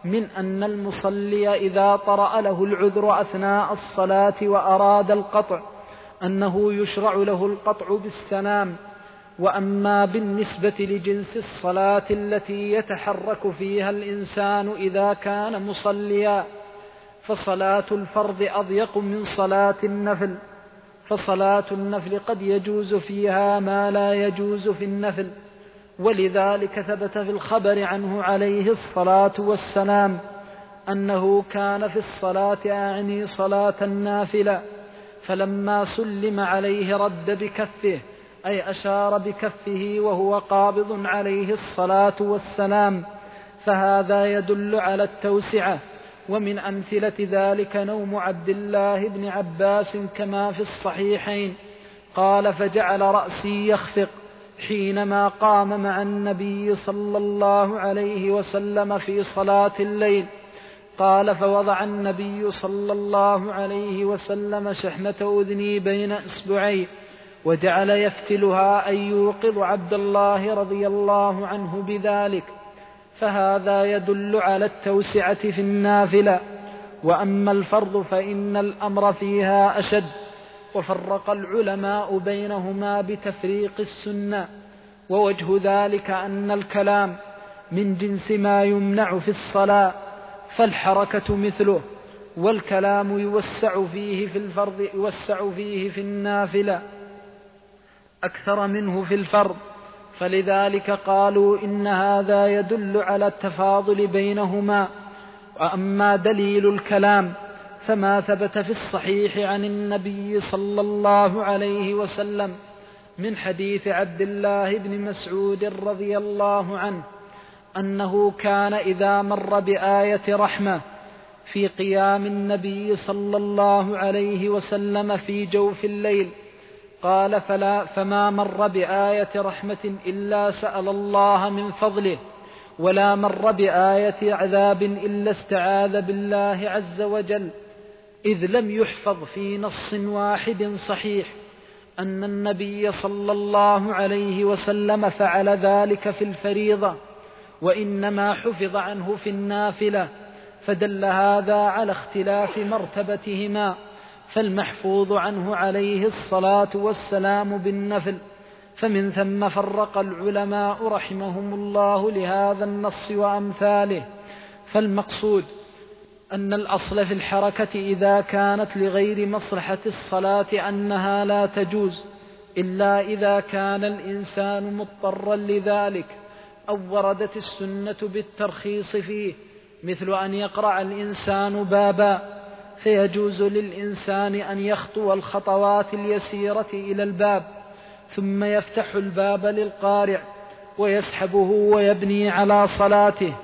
من أن المصلي إذا طرأ له العذر أثناء الصلاة وأراد القطع أنه يشرع له القطع بالسلام. وأما بالنسبة لجنس الصلاة التي يتحرك فيها الإنسان إذا كان مصليا فصلاة الفرض أضيق من صلاة النفل، فصلاة النفل قد يجوز فيها ما لا يجوز في النفل، ولذلك ثبت في الخبر عنه عليه الصلاة والسلام أنه كان في الصلاة أعني صلاة النافلة فلما سلم عليه رد بكفه، أي أشار بكفه وهو قابض عليه الصلاة والسلام، فهذا يدل على التوسعة. ومن أمثلة ذلك نوم عبد الله بن عباس كما في الصحيحين قال فجعل رأسي يخفق حينما قام مع النبي صلى الله عليه وسلم في صلاة الليل، قال فوضع النبي صلى الله عليه وسلم شحمة أذني بين إصبعي وجعل يفتلها أن يوقظ عبد الله رضي الله عنه بذلك، فهذا يدل على التوسعة في النافلة. وأما الفرض فإن الأمر فيها أشد، وفرق العلماء بينهما بتفريق السنة، ووجه ذلك أن الكلام من جنس ما يمنع في الصلاة فالحركة مثله، والكلام يوسع فيه في الفرض يوسع فيه في النافلة أكثر منه في الفرض، فلذلك قالوا إن هذا يدل على التفاضل بينهما. وأما دليل الكلام فما ثبت في الصحيح عن النبي صلى الله عليه وسلم من حديث عبد الله بن مسعود رضي الله عنه أنه كان إذا مر بآية رحمة في قيام النبي صلى الله عليه وسلم في جوف الليل قال فلا فما مر بآية رحمة إلا سأل الله من فضله، ولا مر بآية عذاب إلا استعاذ بالله عز وجل، إذ لم يحفظ في نص واحد صحيح أن النبي صلى الله عليه وسلم فعل ذلك في الفريضة، وإنما حفظ عنه في النافلة، فدل هذا على اختلاف مرتبتهما، فالمحفوظ عنه عليه الصلاة والسلام بالنفل. فمن ثم فرق العلماء رحمهم الله لهذا النص وأمثاله. فالمقصود أن الأصل في الحركة إذا كانت لغير مصلحة الصلاة أنها لا تجوز إلا إذا كان الإنسان مضطرا لذلك أو وردت السنة بالترخيص فيه، مثل أن يقرع الإنسان بابا فيجوز للإنسان أن يخطو الخطوات اليسيرة إلى الباب ثم يفتح الباب للقارع ويسحبه ويبني على صلاته،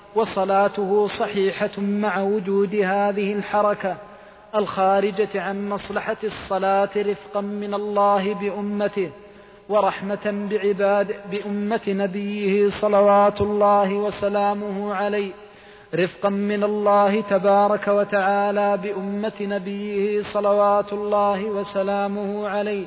وصلاته صحيحة مع وجود هذه الحركة الخارجة عن مصلحة الصلاة رفقا من الله بأمته ورحمة بعباد بأمة نبيه صلوات الله وسلامه عليه، رفقا من الله تبارك وتعالى بأمة نبيه صلوات الله وسلامه عليه،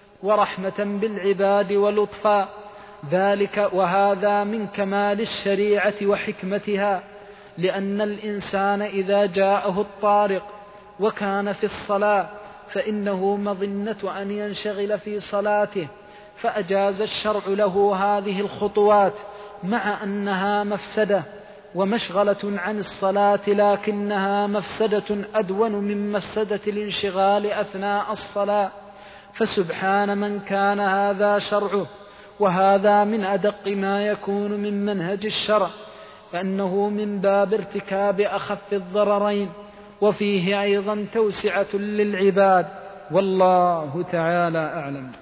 ورحمة بالعباد ولطفا ذلك، وهذا من كمال الشريعة وحكمتها، لأن الإنسان إذا جاءه الطارق وكان في الصلاة فإنه مظنة أن ينشغل في صلاته، فأجاز الشرع له هذه الخطوات مع أنها مفسدة ومشغلة عن الصلاة، لكنها مفسدة أدون من مفسدة الانشغال أثناء الصلاة. فسبحان من كان هذا شرعه، وهذا من أدق ما يكون من منهج الشرع، فإنه من باب ارتكاب أخف الضررين، وفيه أيضا توسعة للعباد، والله تعالى أعلم.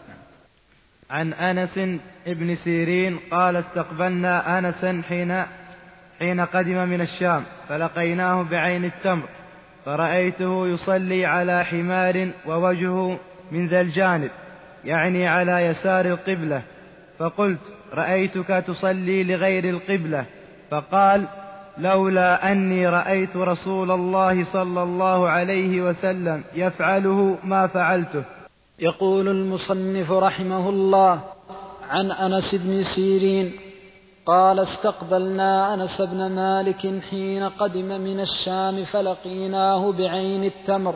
عن أنس ابن سيرين قال استقبلنا أنسا حين حين قدم من الشام فلقيناه بعين التمر، فرأيته يصلي على حمار ووجهه من ذا الجانب، يعني على يسار القبلة، فقلت رأيتك تصلي لغير القبلة، فقال لولا أني رأيت رسول الله صلى الله عليه وسلم يفعله ما فعلته. يقول المصنف رحمه الله عن أنس بن سيرين قال: استقبلنا أنس بن مالك حين قدم من الشام فلقيناه بعين التمر،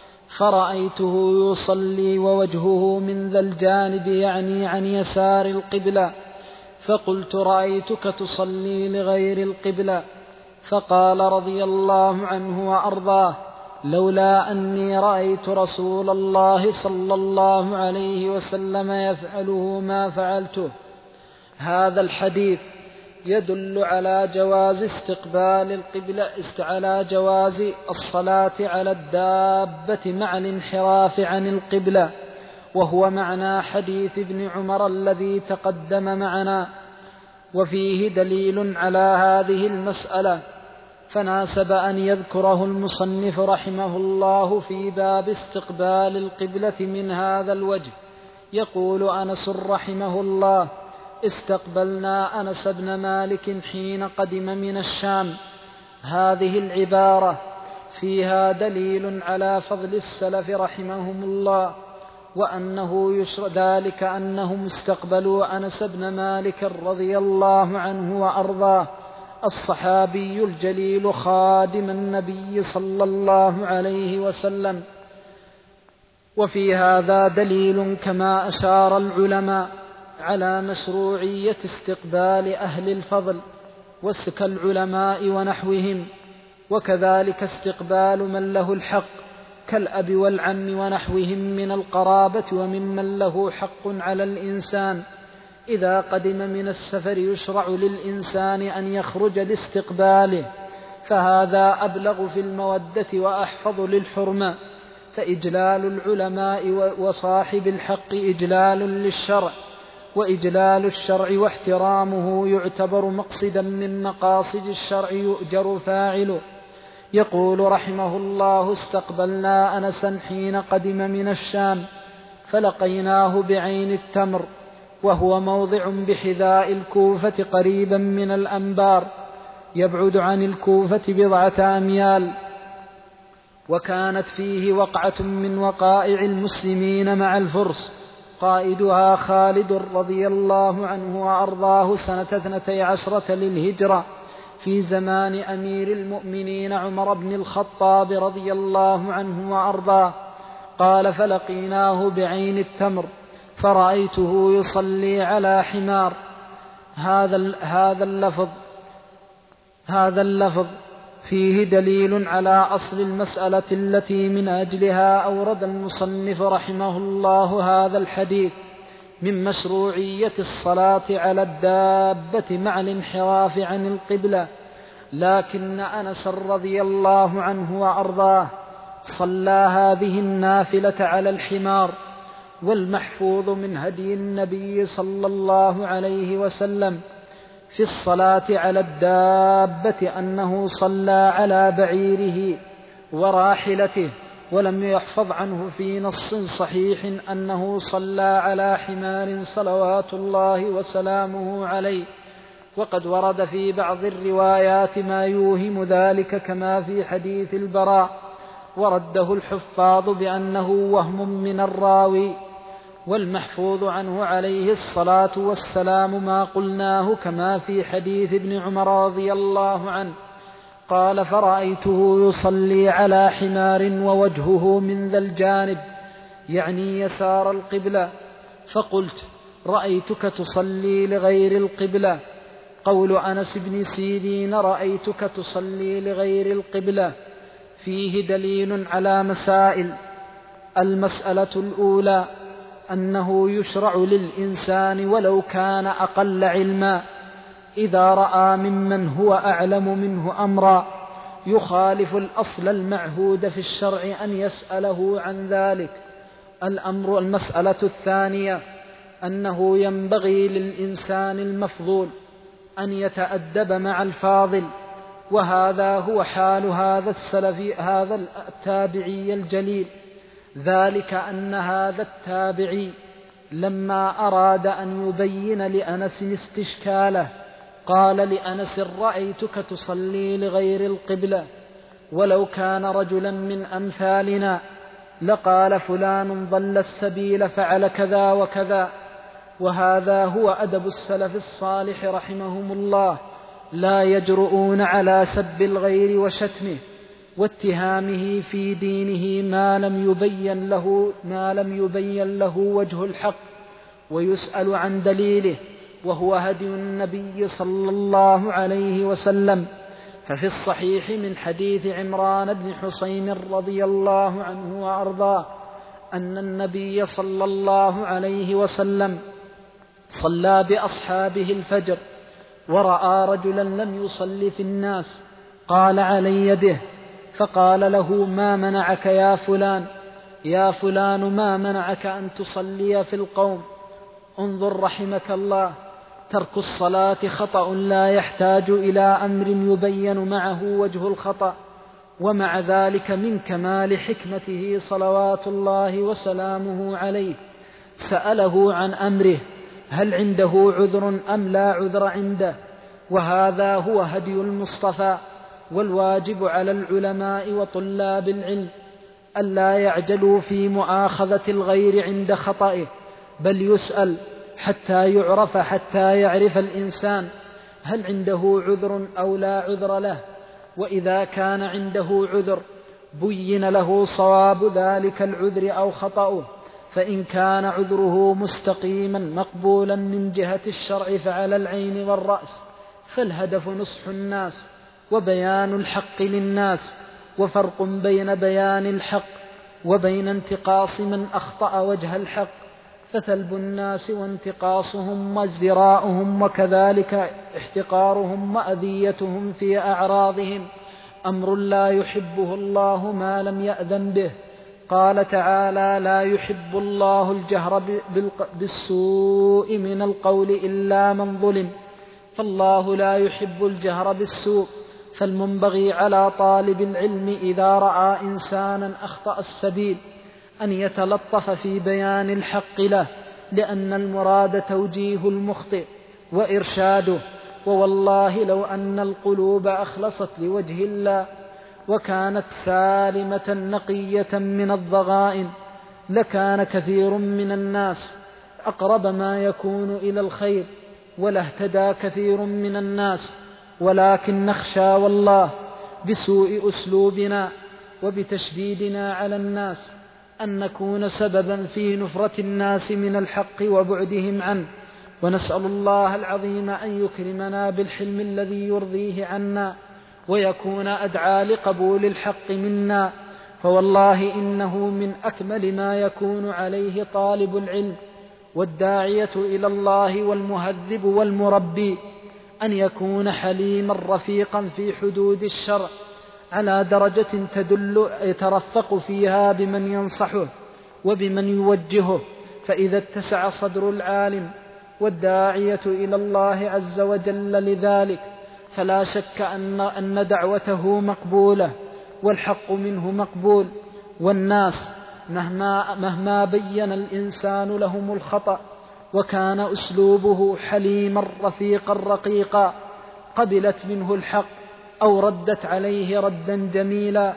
فرأيته يصلي ووجهه من ذا الجانب، يعني عن يسار القبلة، فقلت: رأيتك تصلي لغير القبلة. فقال رضي الله عنه وأرضاه: لولا أني رأيت رسول الله صلى الله عليه وسلم يفعله ما فعلته. هذا الحديث يدل على جواز استقبال القبلة، على جواز الصلاة على الدابة مع الانحراف عن القبلة، وهو معنى حديث ابن عمر الذي تقدم معنا، وفيه دليل على هذه المسألة، فناسب أن يذكره المصنف رحمه الله في باب استقبال القبلة من هذا الوجه. يقول أنس رحمه الله: استقبلنا أنس بن مالك حين قدم من الشام. هذه العبارة فيها دليل على فضل السلف رحمهم الله، وأنه يشرع ذلك أنهم استقبلوا أنس بن مالك رضي الله عنه وأرضاه، الصحابي الجليل خادم النبي صلى الله عليه وسلم. وفي هذا دليل كما أشار العلماء على مشروعية استقبال أهل الفضل كالعلماء ونحوهم، وكذلك استقبال من له الحق كالأب والعم ونحوهم من القرابة وممن له حق على الإنسان. إذا قدم من السفر يشرع للإنسان أن يخرج لاستقباله، فهذا أبلغ في المودة وأحفظ للحرمة، فإجلال العلماء وصاحب الحق إجلال للشرع، وإجلال الشرع واحترامه يعتبر مقصدا من مقاصد الشرع يؤجر فاعله. يقول رحمه الله: استقبلنا أنسا حين قدم من الشام فلقيناه بعين التمر، وهو موضع بحذاء الكوفة قريبا من الأنبار، يبعد عن الكوفة بضعة أميال، وكانت فيه وقعة من وقائع المسلمين مع الفرس، قائدها خالد رضي الله عنه وأرضاه سنة اثنتي عشرة للهجرة في زمان أمير المؤمنين عمر بن الخطاب رضي الله عنه وأرضاه. قال: فلقيناه بعين التمر فرأيته يصلي على حمار. هذا هذا اللفظ هذا اللفظ فيه دليل على أصل المسألة التي من أجلها أورد المصنف رحمه الله هذا الحديث من مشروعية الصلاة على الدابة مع الانحراف عن القبلة. لكن أنس رضي الله عنه وأرضاه صلى هذه النافلة على الحمار، والمحفوظ من هدي النبي صلى الله عليه وسلم في الصلاة على الدابة أنه صلى على بعيره وراحلته، ولم يحفظ عنه في نص صحيح أنه صلى على حمار صلوات الله وسلامه عليه. وقد ورد في بعض الروايات ما يوهم ذلك كما في حديث البراء، ورده الحفاظ بأنه وهم من الراوي. والمحفوظ عنه عليه الصلاة والسلام ما قلناه كما في حديث ابن عمر رضي الله عنه قال: فرأيته يصلي على حمار ووجهه من ذا الجانب، يعني يسار القبلة، فقلت: رأيتك تصلي لغير القبلة. قول أنس بن سيرين: رأيتك تصلي لغير القبلة، فيه دليل على مسائل. المسألة الأولى أنه يشرع للإنسان ولو كان أقل علما إذا رأى ممن هو أعلم منه أمرا يخالف الأصل المعهود في الشرع أن يسأله عن ذلك. الأمر المسألة الثانية أنه ينبغي للإنسان المفضول أن يتأدب مع الفاضل، وهذا هو حال هذا السلفي هذا التابعي الجليل، ذلك أن هذا التابعي لما أراد أن يبين لأنس استشكاله قال لأنس: رأيتك تصلي لغير القبلة، ولو كان رجلا من أمثالنا لقال: فلان ضل السبيل فعل كذا وكذا. وهذا هو أدب السلف الصالح رحمهم الله، لا يجرؤون على سب الغير وشتمه واتهامه في دينه ما لم يبين له ما لم يبين له وجه الحق ويسأل عن دليله، وهو هدي النبي صلى الله عليه وسلم. ففي الصحيح من حديث عمران بن حسين رضي الله عنه وأرضاه أن النبي صلى الله عليه وسلم صلى بأصحابه الفجر ورأى رجلا لم يصل في الناس، قال علي به، فقال له: ما منعك يا فلان يا فلان ما منعك أن تصلي في القوم؟ انظر رحمك الله، ترك الصلاة خطأ لا يحتاج إلى أمر يبين معه وجه الخطأ، ومع ذلك من كمال حكمته صلوات الله وسلامه عليه سأله عن أمره هل عنده عذر أم لا عذر عنده، وهذا هو هدي المصطفى. والواجب على العلماء وطلاب العلم ألا يعجلوا في مؤاخذة الغير عند خطئه، بل يسأل حتى يعرف حتى يعرف الإنسان هل عنده عذر أو لا عذر له، وإذا كان عنده عذر بين له صواب ذلك العذر أو خطأه، فإن كان عذره مستقيما مقبولا من جهة الشرع فعلى العين والرأس، فالهدف نصح الناس وبيان الحق للناس، وفرق بين بيان الحق وبين انتقاص من أخطأ وجه الحق، فثلب الناس وانتقاصهم وازدراؤهم وكذلك احتقارهم وأذيتهم في أعراضهم أمر لا يحبه الله ما لم يأذن به. قال تعالى: لا يحب الله الجهر بالسوء من القول إلا من ظلم، فالله لا يحب الجهر بالسوء. فالمنبغي على طالب العلم إذا رأى إنسانا أخطأ السبيل أن يتلطف في بيان الحق له، لأن المراد توجيه المخطئ وإرشاده. ووالله لو أن القلوب أخلصت لوجه الله وكانت سالمة نقية من الضغائن لكان كثير من الناس أقرب ما يكون إلى الخير ولاهتدى كثير من الناس، ولكن نخشى والله بسوء أسلوبنا وبتشديدنا على الناس أن نكون سببا في نفرة الناس من الحق وبعدهم عنه، ونسأل الله العظيم أن يكرمنا بالحلم الذي يرضيه عنا ويكون أدعى لقبول الحق منا. فوالله إنه من أكمل ما يكون عليه طالب العلم والداعية إلى الله والمهذب والمربي أن يكون حليما رفيقا في حدود الشرع على درجة تدل يترفق فيها بمن ينصحه وبمن يوجهه، فإذا اتسع صدر العالم والداعية إلى الله عز وجل لذلك فلا شك أن, أن دعوته مقبولة والحق منه مقبول. والناس مهما, مهما بين الإنسان لهم الخطأ وكان أسلوبه حليما رفيقا رقيقا قبلت منه الحق أو ردت عليه ردا جميلا،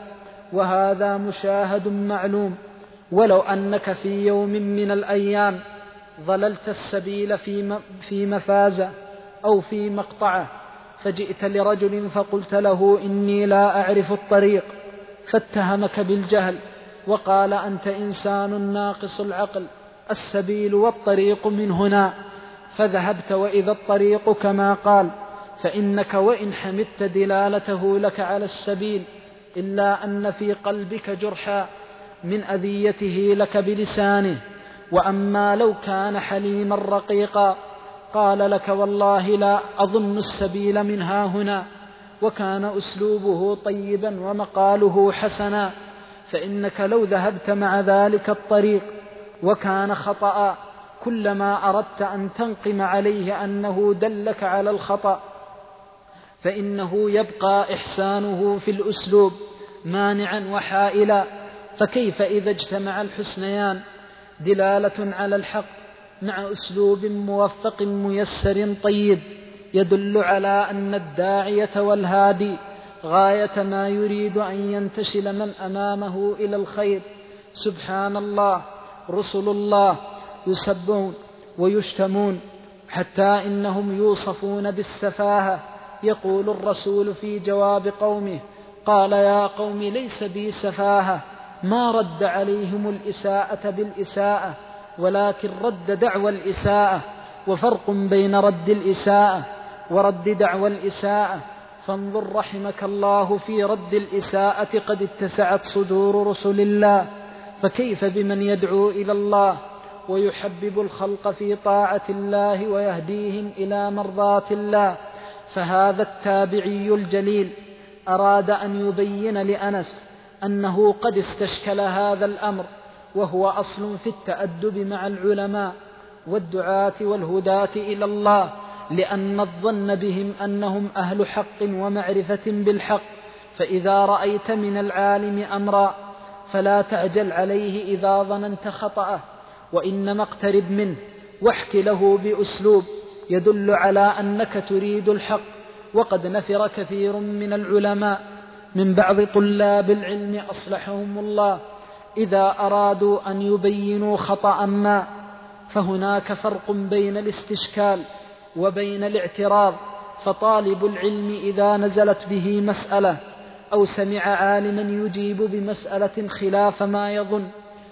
وهذا مشاهد معلوم. ولو أنك في يوم من الأيام ضللت السبيل في مفازة أو في مقطعة فجئت لرجل فقلت له: إني لا أعرف الطريق، فاتهمك بالجهل وقال: أنت إنسان ناقص العقل، السبيل والطريق من هنا، فذهبت وإذا الطريق كما قال، فإنك وإن حمدت دلالته لك على السبيل إلا أن في قلبك جرحا من أذيته لك بلسانه. وأما لو كان حليما رقيقا قال لك: والله لا أظن السبيل منها هنا، وكان أسلوبه طيبا ومقاله حسنا، فإنك لو ذهبت مع ذلك الطريق وكان خطأ كلما أردت أن تنقم عليه أنه دلك على الخطأ فإنه يبقى إحسانه في الأسلوب مانعا وحائلا. فكيف إذا اجتمع الحسنيان دلالة على الحق مع أسلوب موفق ميسر طيب يدل على أن الداعية والهادي غاية ما يريد أن ينتشل من أمامه إلى الخير. سبحان الله، رسل الله يسبون ويشتمون، حتى إنهم يوصفون بالسفاهة. يقول الرسول في جواب قومه: قال يا قوم ليس بي سفاهة، ما رد عليهم الإساءة بالإساءة، ولكن رد دعوى الإساءة، وفرق بين رد الإساءة ورد دعوى الإساءة. فانظر رحمك الله، في رد الإساءة قد اتسعت صدور رسل الله، فكيف بمن يدعو إلى الله ويحبب الخلق في طاعة الله ويهديهم إلى مرضاة الله؟ فهذا التابعي الجليل أراد أن يبين لأنس أنه قد استشكل هذا الأمر، وهو أصل في التأدب مع العلماء والدعاة والهداة إلى الله، لأن الظن بهم أنهم أهل حق ومعرفة بالحق. فإذا رأيت من العالم أمرا فلا تعجل عليه إذا ظننت خطأه، وإنما اقترب منه واحك له بأسلوب يدل على أنك تريد الحق. وقد نفر كثير من العلماء من بعض طلاب العلم أصلحهم الله إذا أرادوا أن يبينوا خطأ ما، فهناك فرق بين الاستشكال وبين الاعتراض. فطالب العلم إذا نزلت به مسألة أو سمع عالما يجيب بمسألة خلاف ما يظن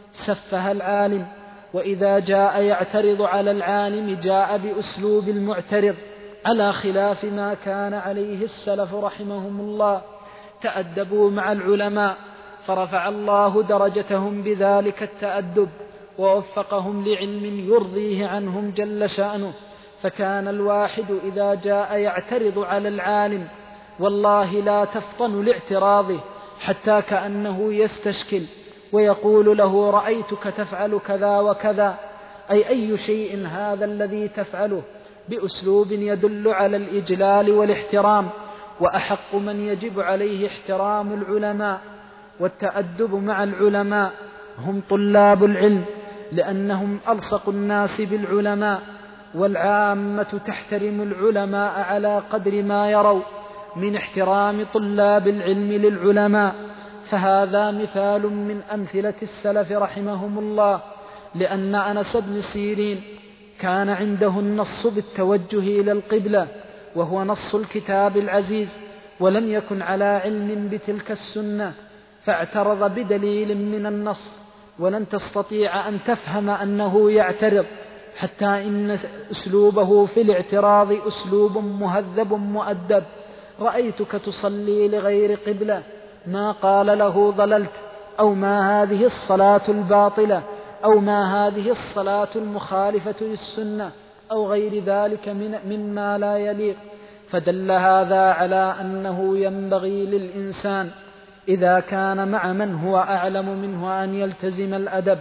سفه العالم، وإذا جاء يعترض على العالم جاء بأسلوب المعترض على خلاف ما كان عليه السلف رحمهم الله. تأدبوا مع العلماء فرفع الله درجتهم بذلك التأدب، ووفقهم لعلم يرضيه عنهم جل شأنه. فكان الواحد إذا جاء يعترض على العالم والله لا تفطن لاعتراضه حتى كأنه يستشكل ويقول له: رأيتك تفعل كذا وكذا، أي أي شيء هذا الذي تفعله، بأسلوب يدل على الإجلال والاحترام. وأحق من يجب عليه احترام العلماء والتأدب مع العلماء هم طلاب العلم، لأنهم ألصق الناس بالعلماء، والعامة تحترم العلماء على قدر ما يروا من احترام طلاب العلم للعلماء. فهذا مثال من أمثلة السلف رحمهم الله، لأن أنس بن سيرين كان عنده النص بالتوجه إلى القبلة، وهو نص الكتاب العزيز، ولم يكن على علم بتلك السنة، فاعترض بدليل من النص، ولن تستطيع أن تفهم أنه يعترض، حتى إن أسلوبه في الاعتراض أسلوب مهذب مؤدب. رأيتك تصلي لغير قبلة، ما قال له ضللت، أو ما هذه الصلاة الباطلة، أو ما هذه الصلاة المخالفة للسنة، أو غير ذلك من مما لا يليق. فدل هذا على أنه ينبغي للإنسان إذا كان مع من هو أعلم منه أن يلتزم الأدب.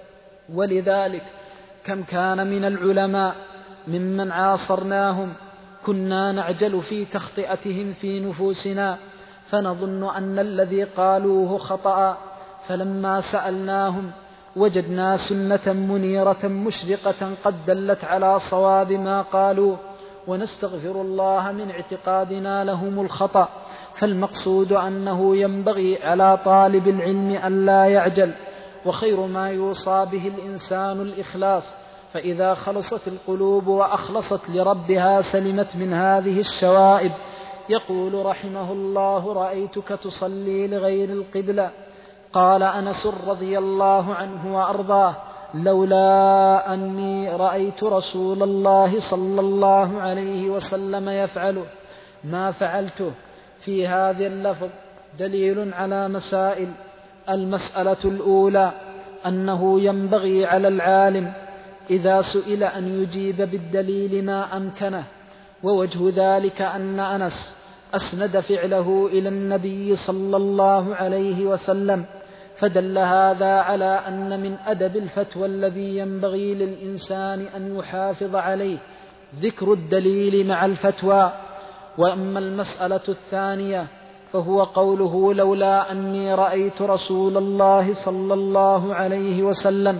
ولذلك كم كان من العلماء ممن عاصرناهم كنا نعجل في تخطئتهم في نفوسنا، فنظن أن الذي قالوه خطأ، فلما سألناهم وجدنا سنة منيرة مشرقة قد دلت على صواب ما قالوا، ونستغفر الله من اعتقادنا لهم الخطأ. فالمقصود أنه ينبغي على طالب العلم أن لا يعجل، وخير ما يوصى به الإنسان الإخلاص، فإذا خلصت القلوب وأخلصت لربها سلمت من هذه الشوائب. يقول رحمه الله: رأيتك تصلي لغير القبلة. قال أنس رضي الله عنه وأرضاه: لولا أني رأيت رسول الله صلى الله عليه وسلم يفعله ما فعلته. في هذا اللفظ دليل على مسائل. المسألة الأولى أنه ينبغي على العالم إذا سئل أن يجيب بالدليل ما أمكنه، ووجه ذلك أن أنس أسند فعله إلى النبي صلى الله عليه وسلم، فدل هذا على أن من أدب الفتوى الذي ينبغي للإنسان أن يحافظ عليه ذكر الدليل مع الفتوى. وأما المسألة الثانية فهو قوله: لولا أني رأيت رسول الله صلى الله عليه وسلم،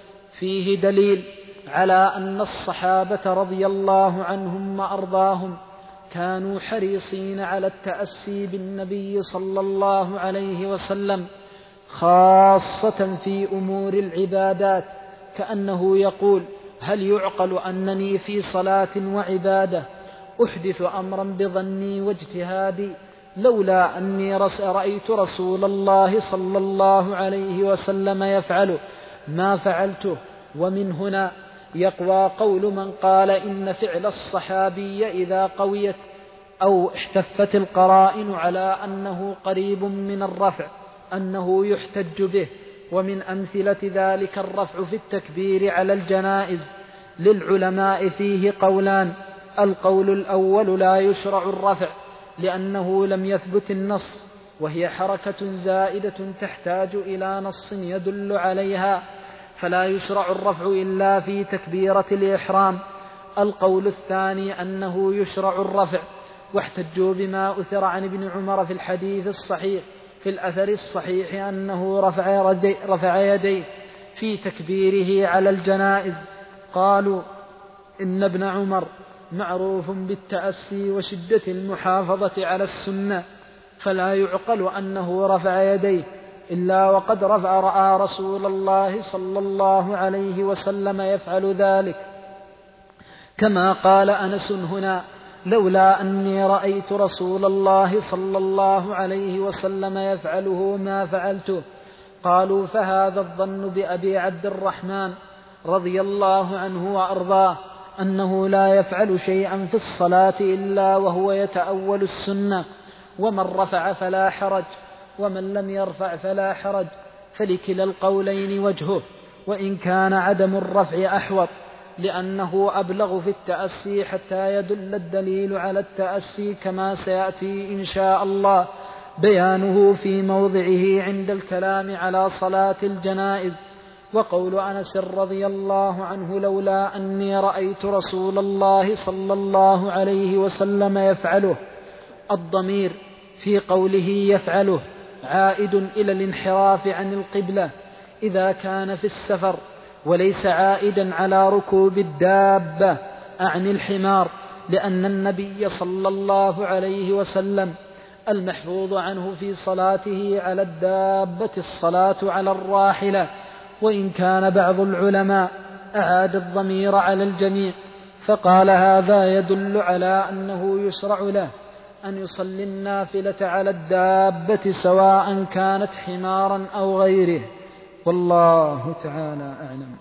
فيه دليل على أن الصحابة رضي الله عنهم وأرضاهم كانوا حريصين على التأسي بالنبي صلى الله عليه وسلم، خاصة في أمور العبادات، كأنه يقول: هل يعقل أنني في صلاة وعبادة أحدث أمرا بظني واجتهادي لولا أني رأيت رسول الله صلى الله عليه وسلم يفعله ما فعلته؟ ومن هنا يقوى قول من قال إن فعل الصحابي إذا قويت أو احتفت القرائن على أنه قريب من الرفع أنه يحتج به. ومن أمثلة ذلك الرفع في التكبير على الجنائز. للعلماء فيه قولان: القول الأول لا يشرع الرفع لأنه لم يثبت النص، وهي حركة زائدة تحتاج إلى نص يدل عليها، فلا يشرع الرفع إلا في تكبيرة الإحرام. القول الثاني أنه يشرع الرفع، واحتجوا بما أثر عن ابن عمر في الحديث الصحيح في الأثر الصحيح أنه رفع, رفع يديه في تكبيره على الجنائز. قالوا إن ابن عمر معروف بالتأسي وشدة المحافظة على السنة، فلا يعقل أنه رفع يديه إلا وقد رفع رأى رسول الله صلى الله عليه وسلم يفعل ذلك، كما قال أنس هنا: لولا أني رأيت رسول الله صلى الله عليه وسلم يفعله ما فعلته. قالوا: فهذا الظن بأبي عبد الرحمن رضي الله عنه وأرضاه أنه لا يفعل شيئا في الصلاة إلا وهو يتأول السنة، ومن رفع فلا حرج ومن لم يرفع فلا حرج، فلكلا القولين وجهه، وإن كان عدم الرفع أحوط لأنه أبلغ في التأسي حتى يدل الدليل على التأسي، كما سيأتي إن شاء الله بيانه في موضعه عند الكلام على صلاة الجنائز. وقول أنس رضي الله عنه: لولا أني رأيت رسول الله صلى الله عليه وسلم يفعله، الضمير في قوله يفعله عائد إلى الانحراف عن القبلة إذا كان في السفر، وليس عائدا على ركوب الدابة عن الحمار، لأن النبي صلى الله عليه وسلم المحفوظ عنه في صلاته على الدابة الصلاة على الراحلة. وإن كان بعض العلماء أعاد الضمير على الجميع، فقال: هذا يدل على أنه يشرع له أن يصلي النافلة على الدابة سواء كانت حمارا أو غيره، والله تعالى أعلم.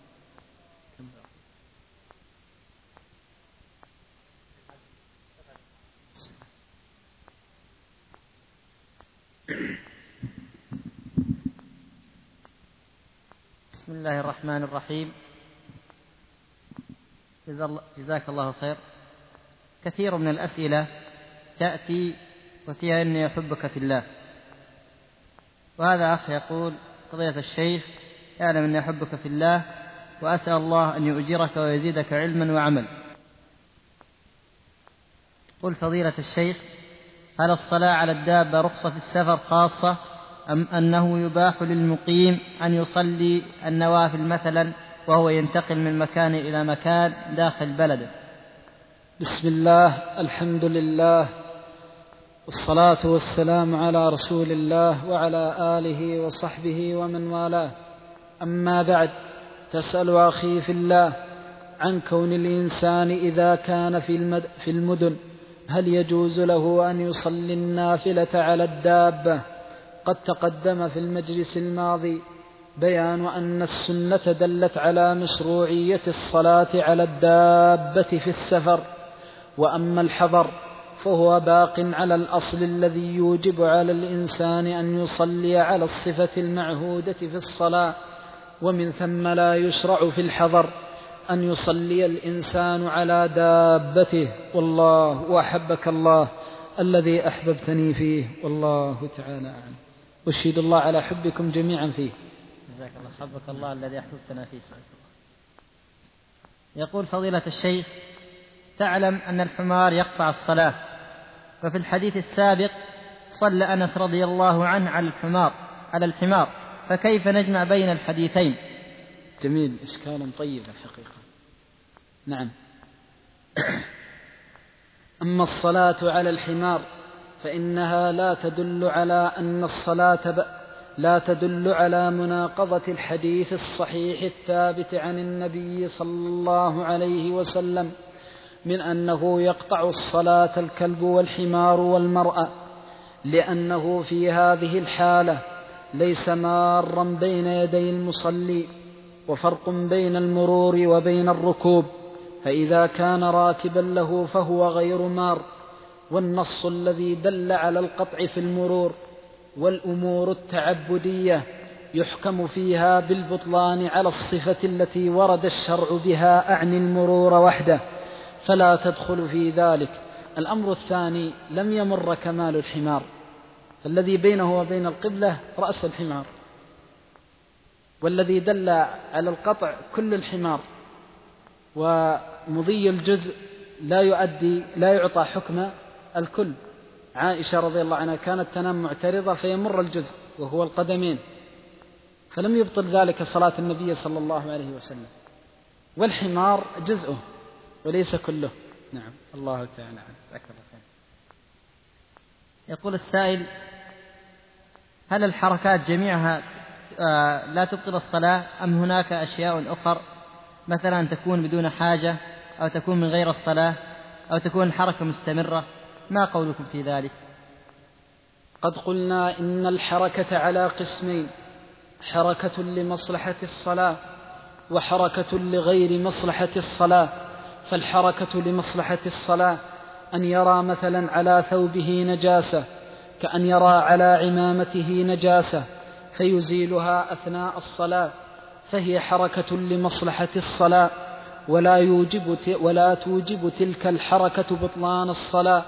بسم الله الرحمن الرحيم. جزاك الله خير. كثير من الأسئلة تأتي وفيها إني أحبك في الله، وهذا أخ يقول: فضيلة الشيخ، أعلم أني أحبك في الله وأسأل الله أن يؤجرك ويزيدك علما وعمل. قل فضيلة الشيخ، هل الصلاة على الدابة رخصة في السفر خاصة، أم أنه يباح للمقيم أن يصلي النوافل مثلا وهو ينتقل من مكان إلى مكان داخل بلده؟ بسم الله، الحمد لله، والصلاة والسلام على رسول الله وعلى آله وصحبه ومن والاه. أما بعد، تسأل أخي في الله عن كون الإنسان إذا كان في المدن هل يجوز له أن يصلي النافلة على الدابة. قد تقدم في المجلس الماضي بيان أن السنة دلت على مشروعية الصلاة على الدابة في السفر، وأما الحضر فهو باق على الأصل الذي يوجب على الإنسان أن يصلي على الصفة المعهودة في الصلاة، ومن ثم لا يشرع في الحضر أن يصلي الإنسان على دابته. والله وأحبك الله الذي أحببتني فيه، والله تعالى أعلم. أشهد الله على حبكم جميعا فيه. جزاك الله. حبك الله الذي أحببتنا فيه. يقول فضيلة الشيخ: تعلم أن الحمار يقطع الصلاة، وفي الحديث السابق صلى أنس رضي الله عنه على الحمار على الحمار فكيف نجمع بين الحديثين؟ جميل، إشكال طيب الحقيقة. نعم. أما الصلاة على الحمار فإنها لا تدل على أن الصلاة ب... لا تدل على مناقضة الحديث الصحيح الثابت عن النبي صلى الله عليه وسلم من أنه يقطع الصلاة الكلب والحمار والمرأة، لأنه في هذه الحالة ليس مارا بين يدي المصلي، وفرق بين المرور وبين الركوب، فإذا كان راكبا له فهو غير مار. والنص الذي دل على القطع في المرور والأمور التعبدية يحكم فيها بالبطلان على الصفة التي ورد الشرع بها، أعني المرور وحده، فلا تدخل في ذلك. الأمر الثاني، لم يمر كمال الحمار، فالذي بينه وبين القبلة رأس الحمار، والذي دل على القطع كل الحمار، ومضي الجزء لا يؤدي لا يعطى حكم الكل. عائشة رضي الله عنها كانت تنام معترضة فيمر الجزء وهو القدمين، فلم يبطل ذلك صلاة النبي صلى الله عليه وسلم. والحمار جزءه وليس كله. نعم، الله تعالى أعلم. يقول السائل: هل الحركات جميعها لا تبطل الصلاة، أم هناك أشياء أخرى مثلا تكون بدون حاجة، أو تكون من غير الصلاة، أو تكون الحركة مستمرة؟ ما قولكم في ذلك؟ قد قلنا إن الحركة على قسمين: حركة لمصلحة الصلاة وحركة لغير مصلحة الصلاة. فالحركة لمصلحة الصلاة أن يرى مثلا على ثوبه نجاسة، كأن يرى على عمامته نجاسة فيزيلها أثناء الصلاة، فهي حركة لمصلحة الصلاة، ولا يوجب ولا توجب تلك الحركة بطلان الصلاة.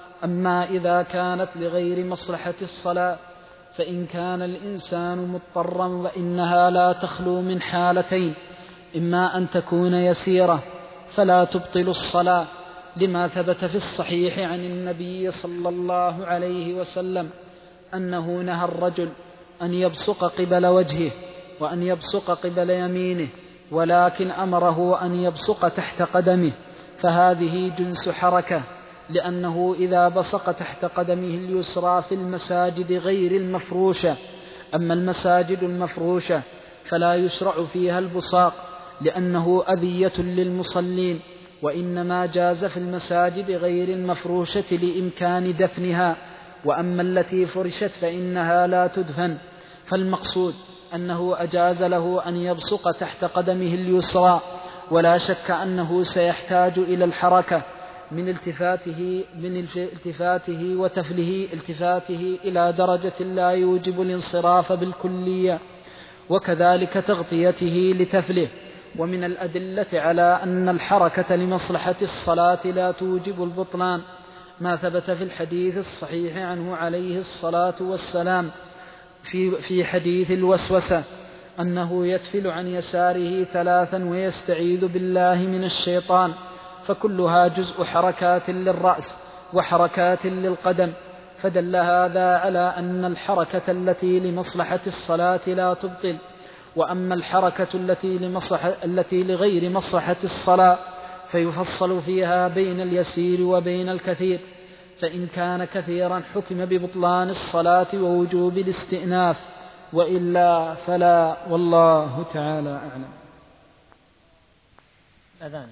أما إذا كانت لغير مصلحة الصلاة فإن كان الإنسان مضطرا وإنها لا تخلو من حالتين: إما أن تكون يسيرة فلا تبطل الصلاة، لما ثبت في الصحيح عن النبي صلى الله عليه وسلم أنه نهى الرجل أن يبصق قبل وجهه وأن يبصق قبل يمينه، ولكن أمره أن يبصق تحت قدمه، فهذه جنس حركة، لأنه إذا بصق تحت قدمه اليسرى في المساجد غير المفروشة. أما المساجد المفروشة فلا يشرع فيها البصاق لأنه أذية للمصلين، وإنما جاز في المساجد غير المفروشة لإمكان دفنها، وأما التي فرشت فإنها لا تدفن. فالمقصود أنه أجاز له أن يبصق تحت قدمه اليسرى، ولا شك أنه سيحتاج إلى الحركة من التفاته من التفاته وتفله التفاته إلى درجة لا يوجب الانصراف بالكلية، وكذلك تغطيته لتفله. ومن الأدلة على أن الحركة لمصلحة الصلاة لا توجب البطلان ما ثبت في الحديث الصحيح عنه عليه الصلاة والسلام في, في حديث الوسوسة أنه يتفل عن يساره ثلاثا ويستعيذ بالله من الشيطان، فكلها جزء حركات للرأس وحركات للقدم، فدل هذا على أن الحركة التي لمصلحة الصلاة لا تبطل. وأما الحركة التي, لمصلحة التي لغير مصلحة الصلاة فيفصل فيها بين اليسير وبين الكثير، فإن كان كثيرا حكم ببطلان الصلاة ووجوب الاستئناف، وإلا فلا، والله تعالى أعلم. أذان.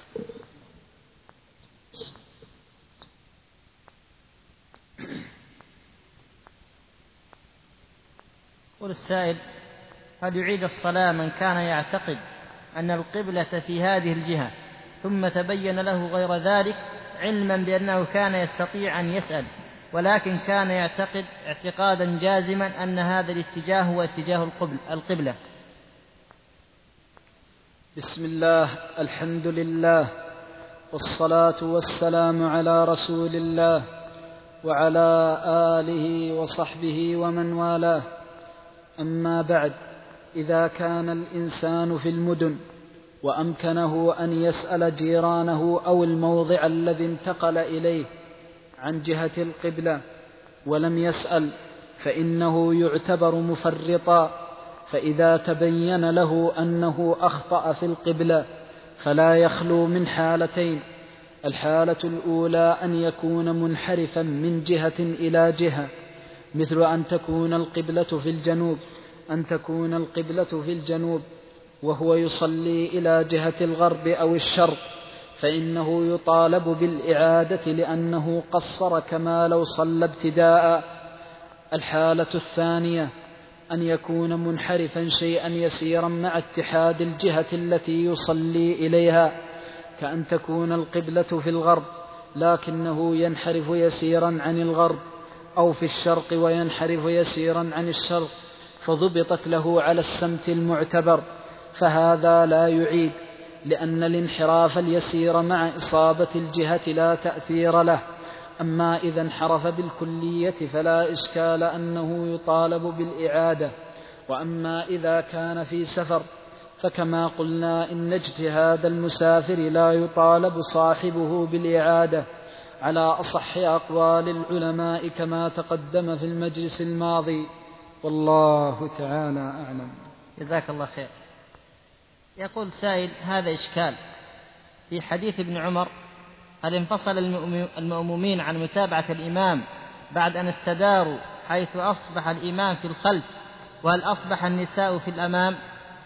يقول السائل: هل يعيد الصلاة من كان يعتقد أن القبلة في هذه الجهة ثم تبين له غير ذلك، علما بأنه كان يستطيع أن يسأل، ولكن كان يعتقد اعتقادا جازما أن هذا الاتجاه هو اتجاه القبلة؟ بسم الله، الحمد لله، والصلاة والسلام على رسول الله وعلى آله وصحبه ومن والاه. أما بعد، إذا كان الإنسان في المدن وأمكنه أن يسأل جيرانه أو الموضع الذي انتقل إليه عن جهة القبلة ولم يسأل فإنه يعتبر مفرطا، فإذا تبين له أنه أخطأ في القبلة فلا يخلو من حالتين: الحالة الأولى أن يكون منحرفا من جهة إلى جهة، مثل أن تكون القبلة في الجنوب أن تكون القبلة في الجنوب وهو يصلي إلى جهة الغرب أو الشرق، فإنه يطالب بالإعادة لأنه قصر كما لو صلى ابتداء. الحالة الثانية أن يكون منحرفا شيئا يسيرا مع اتحاد الجهة التي يصلي إليها، كأن تكون القبلة في الغرب لكنه ينحرف يسيرا عن الغرب، أو في الشرق وينحرف يسيرا عن الشرق، فضبطت له على السمت المعتبر، فهذا لا يعيد، لأن الانحراف اليسير مع إصابة الجهة لا تأثير له. أما إذا انحرف بالكلية فلا إشكال أنه يطالب بالإعادة. وأما إذا كان في سفر فكما قلنا إن اجتهاد المسافر لا يطالب صاحبه بالإعادة على أصح أقوال العلماء كما تقدم في المجلس الماضي، والله تعالى أعلم. جزاك الله خير. يقول سائل: هذا إشكال في حديث ابن عمر، هل انفصل المأمومين عن متابعة الإمام بعد أن استداروا حيث أصبح الإمام في الخلف، وهل أصبح النساء في الأمام؟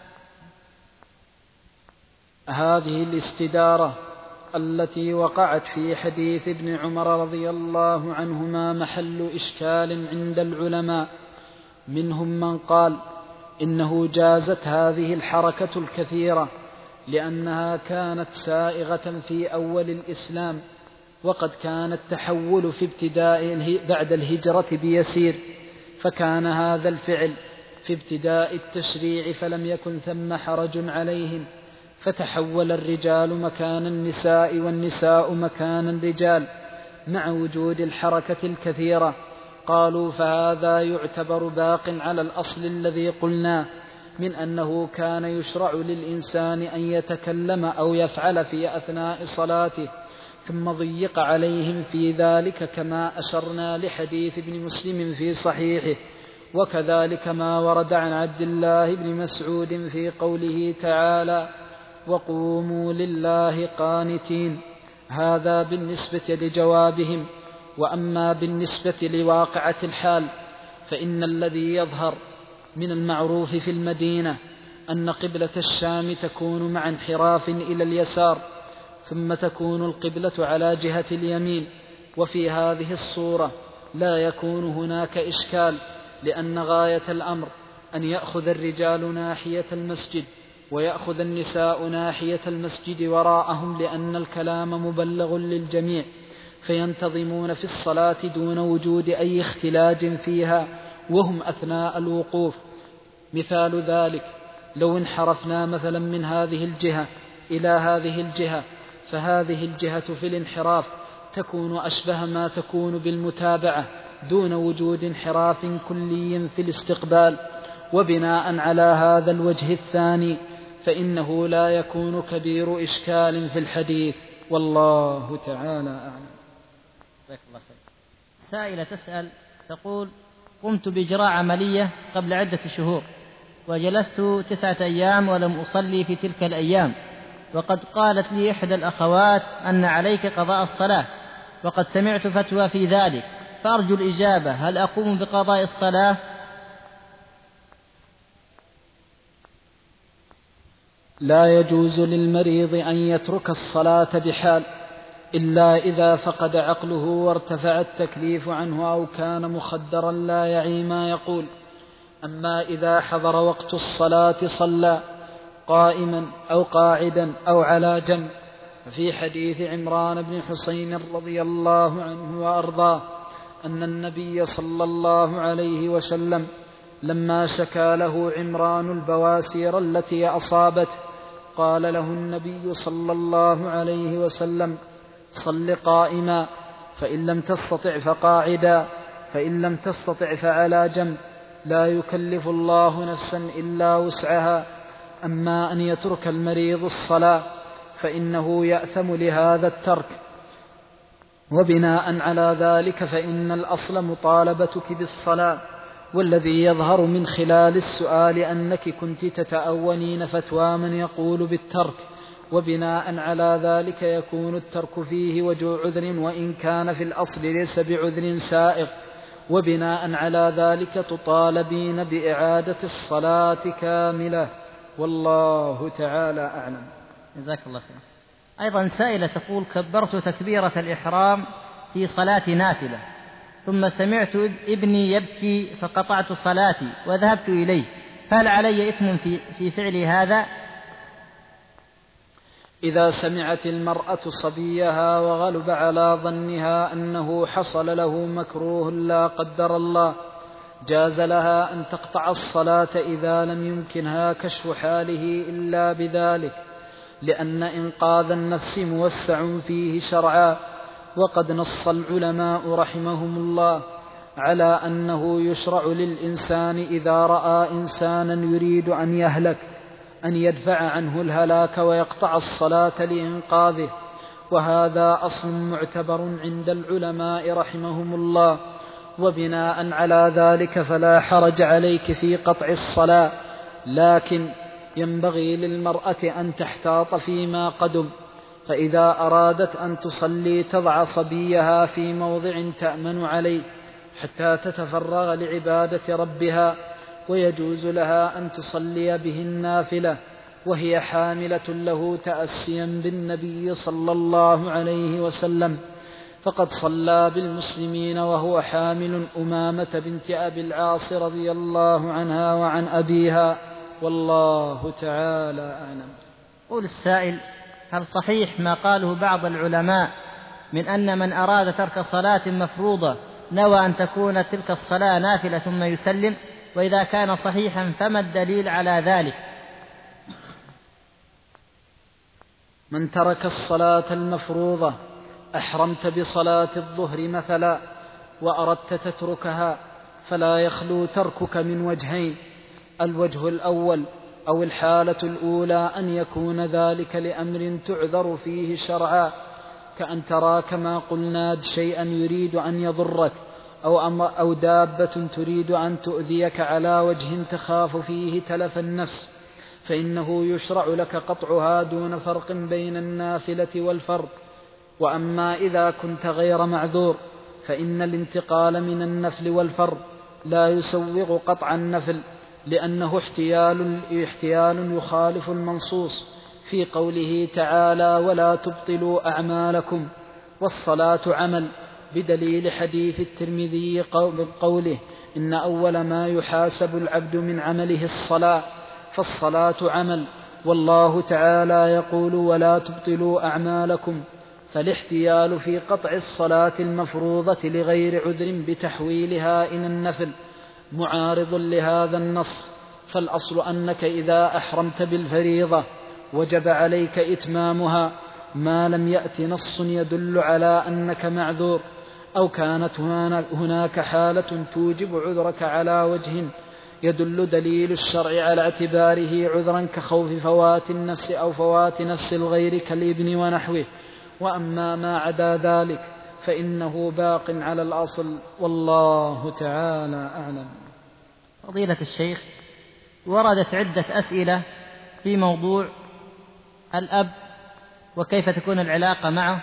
هذه الاستدارة التي وقعت في حديث ابن عمر رضي الله عنهما محل إشكال عند العلماء، منهم من قال إنه جازت هذه الحركة الكثيرة لأنها كانت سائغة في أول الإسلام، وقد كان التحول في ابتداء بعد الهجرة بيسير، فكان هذا الفعل في ابتداء التشريع فلم يكن ثم حرج عليهم، فتحول الرجال مكان النساء والنساء مكان الرجال مع وجود الحركة الكثيرة. قالوا فهذا يعتبر باق على الأصل الذي قلنا من أنه كان يشرع للإنسان أن يتكلم أو يفعل في أثناء صلاته، ثم ضيق عليهم في ذلك كما أشرنا لحديث ابن مسلم في صحيحه، وكذلك ما ورد عن عبد الله بن مسعود في قوله تعالى: وقوموا لله قانتين. هذا بالنسبة لجوابهم. وأما بالنسبة لواقعة الحال فإن الذي يظهر من المعروف في المدينة أن قبلة الشام تكون مع انحراف إلى اليسار، ثم تكون القبلة على جهة اليمين، وفي هذه الصورة لا يكون هناك إشكال، لأن غاية الأمر أن يأخذ الرجال ناحية المسجد ويأخذ النساء ناحية المسجد وراءهم، لأن الكلام مبلغ للجميع، فينتظمون في الصلاة دون وجود أي اختلاج فيها وهم أثناء الوقوف. مثال ذلك لو انحرفنا مثلا من هذه الجهة إلى هذه الجهة، فهذه الجهة في الانحراف تكون أشبه ما تكون بالمتابعة دون وجود انحراف كلي في الاستقبال. وبناء على هذا الوجه الثاني فإنه لا يكون كبير إشكال في الحديث، والله تعالى أعلم. سائلة تسأل تقول: قمت بإجراء عملية قبل عدة شهور، وجلست تسعة أيام ولم أصلي في تلك الأيام، وقد قالت لي إحدى الأخوات أن عليك قضاء الصلاة، وقد سمعت فتوى في ذلك، فأرجو الإجابة: هل أقوم بقضاء الصلاة؟ لا يجوز للمريض أن يترك الصلاة بحال، إلا إذا فقد عقله وارتفع التكليف عنه أو كان مخدرا لا يعي ما يقول. أما إذا حضر وقت الصلاة صلى قائما أو قاعدا أو على جنب، ففي حديث عمران بن حسين رضي الله عنه وأرضاه أن النبي صلى الله عليه وسلم لما شكى له عمران البواسير التي أصابته قال له النبي صلى الله عليه وسلم: صل قائما، فإن لم تستطع فقاعدا، فإن لم تستطع فعلى جنب، لا يكلف الله نفسا إلا وسعها. أما أن يترك المريض الصلاة فإنه يأثم لهذا الترك، وبناء على ذلك فإن الأصل مطالبتك بالصلاة. والذي يظهر من خلال السؤال أنك كنت تتأونين فتوى من يقول بالترك، وبناء على ذلك يكون الترك فيه وجه عذر، وإن كان في الأصل ليس بعذر سائغ. وبناء على ذلك تطالبين بإعادة الصلاة كاملة، والله تعالى أعلم. جزاك الله خير. أيضا سائلة تقول: كبرت تكبيرة الإحرام في صلاة نافلة، ثم سمعت ابني يبكي فقطعت صلاتي وذهبت إليه، فهل علي إثم في, في فعل هذا؟ إذا سمعت المرأة صبيها وغلب على ظنها أنه حصل له مكروه لا قدر الله، جاز لها أن تقطع الصلاة إذا لم يمكنها كشف حاله إلا بذلك، لأن إنقاذ النفس موسع فيه شرعا. وقد نص العلماء رحمهم الله على أنه يشرع للإنسان إذا رأى إنسانا يريد أن يهلك أن يدفع عنه الهلاك ويقطع الصلاة لإنقاذه، وهذا أصل معتبر عند العلماء رحمهم الله. وبناء على ذلك فلا حرج عليك في قطع الصلاة، لكن ينبغي للمرأة أن تحتاط فيما قدم، فإذا أرادت أن تصلي تضع صبيها في موضع تأمن عليه حتى تتفرغ لعبادة ربها، ويجوز لها أن تصلي به النافلة وهي حاملة له تأسيا بالنبي صلى الله عليه وسلم، فقد صلى بالمسلمين وهو حامل أمامة بنت أبي العاص رضي الله عنها وعن أبيها، والله تعالى أعلم. قول السائل: هل صحيح ما قاله بعض العلماء من أن من أراد ترك صلاة مفروضة نوى أن تكون تلك الصلاة نافلة ثم يسلم؟ وإذا كان صحيحا فما الدليل على ذلك؟ من ترك الصلاة المفروضة، أحرمت بصلاة الظهر مثلا وأردت تتركها، فلا يخلو تركك من وجهين: الوجه الأول أو الحالة الأولى أن يكون ذلك لأمر تعذر فيه شرعا، كأن ترى كما قلنا شيئا يريد أن يضرك، أو, أو دابة تريد أن تؤذيك على وجه تخاف فيه تلف النفس، فإنه يشرع لك قطعها دون فرق بين النافلة والفرض. وأما إذا كنت غير معذور فإن الانتقال من النفل والفرض لا يسوغ قطع النفل، لأنه احتيال, احتيال يخالف المنصوص في قوله تعالى: ولا تبطلوا أعمالكم، والصلاة عمل، بدليل حديث الترمذي قوله: إن أول ما يحاسب العبد من عمله الصلاة، فالصلاة عمل، والله تعالى يقول: ولا تبطلوا أعمالكم. فالاحتيال في قطع الصلاة المفروضة لغير عذر بتحويلها إلى النفل معارض لهذا النص، فالأصل أنك إذا أحرمت بالفريضة وجب عليك إتمامها ما لم يأت نص يدل على أنك معذور، أو كانت هناك حالة توجب عذرك على وجه يدل دليل الشرع على اعتباره عذرا كخوف فوات النفس أو فوات نفس الغير كالابن ونحوه. وأما ما عدا ذلك فإنه باق على الأصل، والله تعالى أعلم. فضيلة الشيخ، وردت عدة أسئلة في موضوع الأب وكيف تكون العلاقة معه،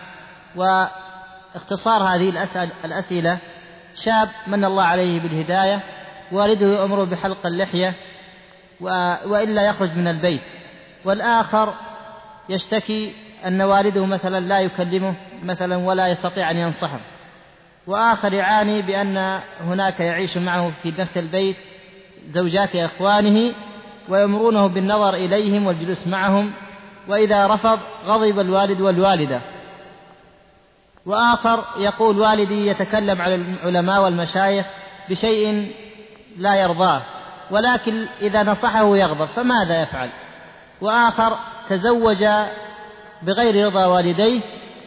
واختصار هذه الأسئلة: شاب من الله عليه بالهداية، والده يأمره بحلق اللحية وإلا يخرج من البيت، والآخر يشتكي أن والده مثلا لا يكلمه مثلا ولا يستطيع أن ينصحه، وآخر يعاني بأن هناك يعيش معه في نفس البيت زوجات إخوانه ويأمرونه بالنظر إليهم والجلوس معهم، وإذا رفض غضب الوالد والوالدة، وآخر يقول: والدي يتكلم على العلماء والمشايخ بشيء لا يرضاه، ولكن إذا نصحه يغضب، فماذا يفعل؟ وآخر تزوج بغير رضا والديه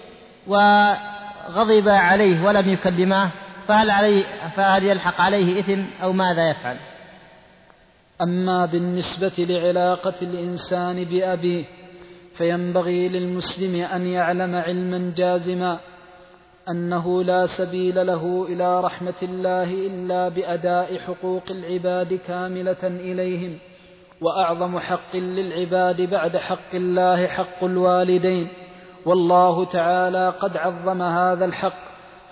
وغضب عليه ولم يكلماه، فهل, عليه فهل يلحق عليه إثم أو ماذا يفعل؟ أما بالنسبة لعلاقة الإنسان بأبيه فينبغي للمسلم أن يعلم علما جازما أنه لا سبيل له إلى رحمة الله إلا بأداء حقوق العباد كاملة إليهم، وأعظم حق للعباد بعد حق الله حق الوالدين، والله تعالى قد عظم هذا الحق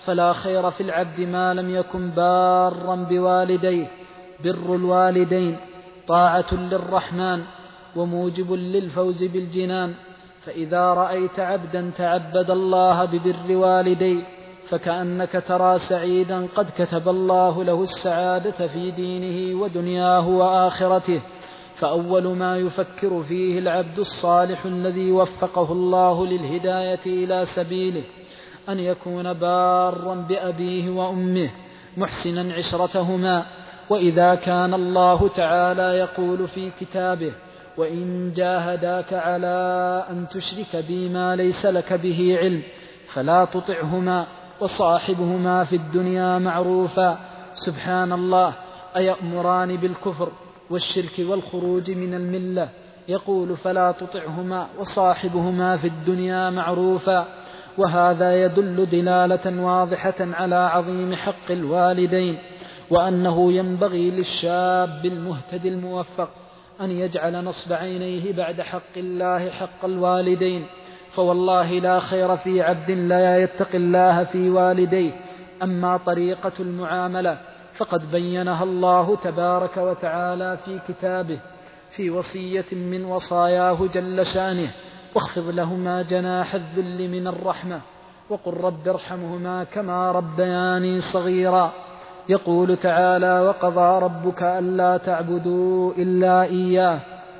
فلا خير في العبد ما لم يكن بارا بوالديه. بر الوالدين طاعة للرحمن وموجب للفوز بالجنان. فإذا رأيت عبدا تعبد الله ببر والديه فكأنك ترى سعيدا قد كتب الله له السعادة في دينه ودنياه وآخرته. فأول ما يفكر فيه العبد الصالح الذي وفقه الله للهداية إلى سبيله أن يكون بارا بأبيه وأمه محسنا عشرتهما. وإذا كان الله تعالى يقول في كتابه: وإن جاهداك على أن تشرك بي ما ليس لك به علم فلا تطعهما وصاحبهما في الدنيا معروفا. سبحان الله، أيأمران بالكفر والشرك والخروج من الملة؟ يقول: فلا تطعهما وصاحبهما في الدنيا معروفا. وهذا يدل دلالة واضحة على عظيم حق الوالدين، وأنه ينبغي للشاب المهتدي الموفق أن يجعل نصب عينيه بعد حق الله حق الوالدين. فوالله لا خير في عبد لا يتقي الله في والديه. أما طريقة المعاملة فقد بينها الله تبارك وتعالى في كتابه في وصية من وصاياه جل شانه: واخفض لهما جناح الذل من الرحمة وقل رب ارحمهما كما ربياني صغيرا. يقول تعالى: وقضى ربك ألا تعبدوا إلا إياه.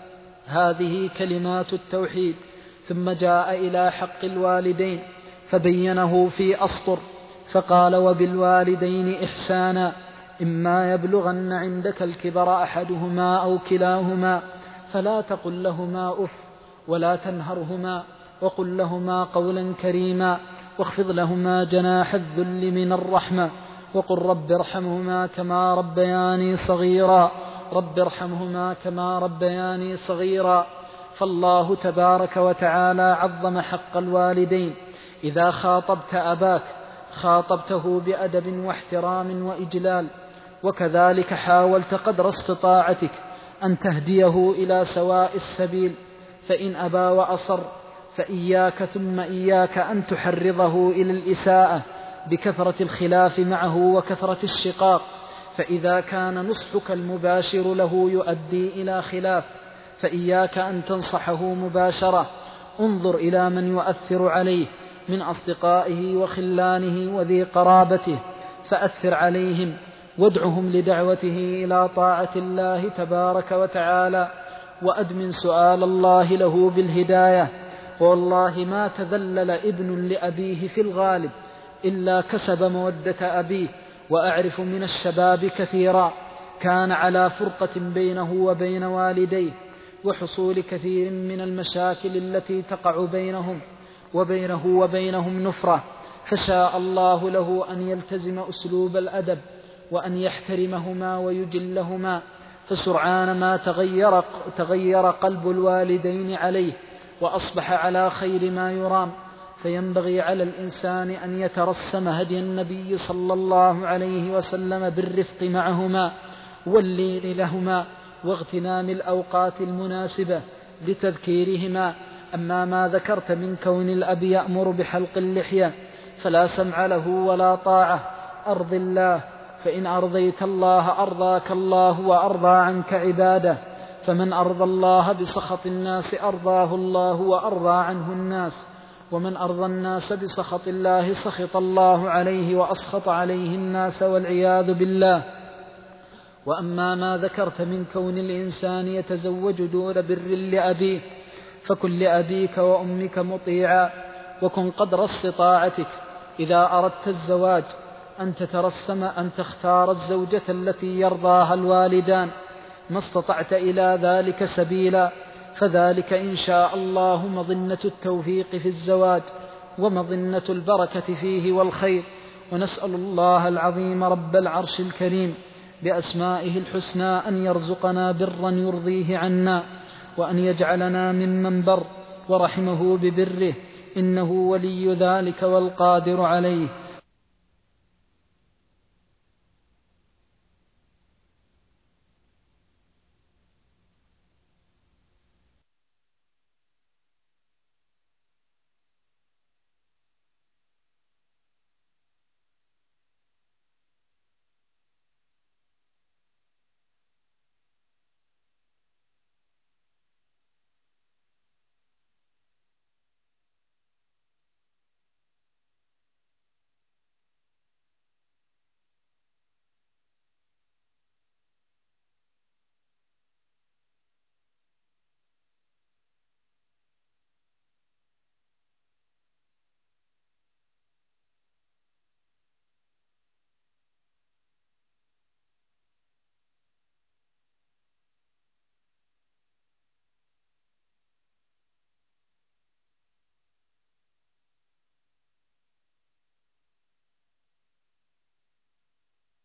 هذه كلمات التوحيد. ثم جاء إلى حق الوالدين فبينه في أسطر فقال: وبالوالدين إحسانا إما يبلغن عندك الكبر أحدهما أو كلاهما فلا تقل لهما أف ولا تنهرهما وقل لهما قولا كريما واخفض لهما جناح الذل من الرحمة وقل رب ارحمهما كما ربياني صغيرا. رب ارحمهما كما ربياني صغيرا. فالله تبارك وتعالى عظم حق الوالدين. إذا خاطبت أباك خاطبته بأدب واحترام وإجلال، وكذلك حاولت قدر استطاعتك أن تهديه إلى سواء السبيل. فإن أبى وأصر فإياك ثم إياك أن تحرضه إلى الإساءة بكثرة الخلاف معه وكثرة الشقاق. فإذا كان نصحك المباشر له يؤدي إلى خلاف فإياك أن تنصحه مباشرة. انظر إلى من يؤثر عليه من أصدقائه وخلانه وذي قرابته فأثر عليهم وادعهم لدعوته إلى طاعة الله تبارك وتعالى، وأدمن سؤال الله له بالهداية. والله ما تذلل ابن لأبيه في الغالب إلا كسب مودة أبيه. وأعرف من الشباب كثيرا كان على فرقة بينه وبين والديه وحصول كثير من المشاكل التي تقع بينهم وبينه وبينهم نفرة، فشاء الله له أن يلتزم أسلوب الأدب وأن يحترمهما ويجلهما. فسرعان ما تغير, تغير قلب الوالدين عليه وأصبح على خير ما يرام. فينبغي على الإنسان أن يترسم هدي النبي صلى الله عليه وسلم بالرفق معهما واللين لهما واغتنام الأوقات المناسبة لتذكيرهما. أما ما ذكرت من كون الأب يأمر بحلق اللحية فلا سمع له ولا طاعة. أرض الله، فإن أرضيت الله أرضاك الله وأرضى عنك عباده. فمن أرضى الله بسخط الناس أرضاه الله وأرضى عنه الناس، ومن أرضى الناس بسخط الله سخط الله عليه وأسخط عليه الناس والعياذ بالله. وأما ما ذكرت من كون الإنسان يتزوج دون بر لأبيه فكن لأبيك وأمك مطيعا، وكن قدر استطاعتك إذا أردت الزواج أن تترسم أن تختار الزوجة التي يرضاها الوالدان ما استطعت إلى ذلك سبيلا، فذلك إن شاء الله مظنة التوفيق في الزواج ومظنة البركة فيه والخير. ونسأل الله العظيم رب العرش الكريم بأسمائه الحسنى أن يرزقنا برا يرضيه عنا، وأن يجعلنا ممن بر ورحمه ببره، إنه ولي ذلك والقادر عليه.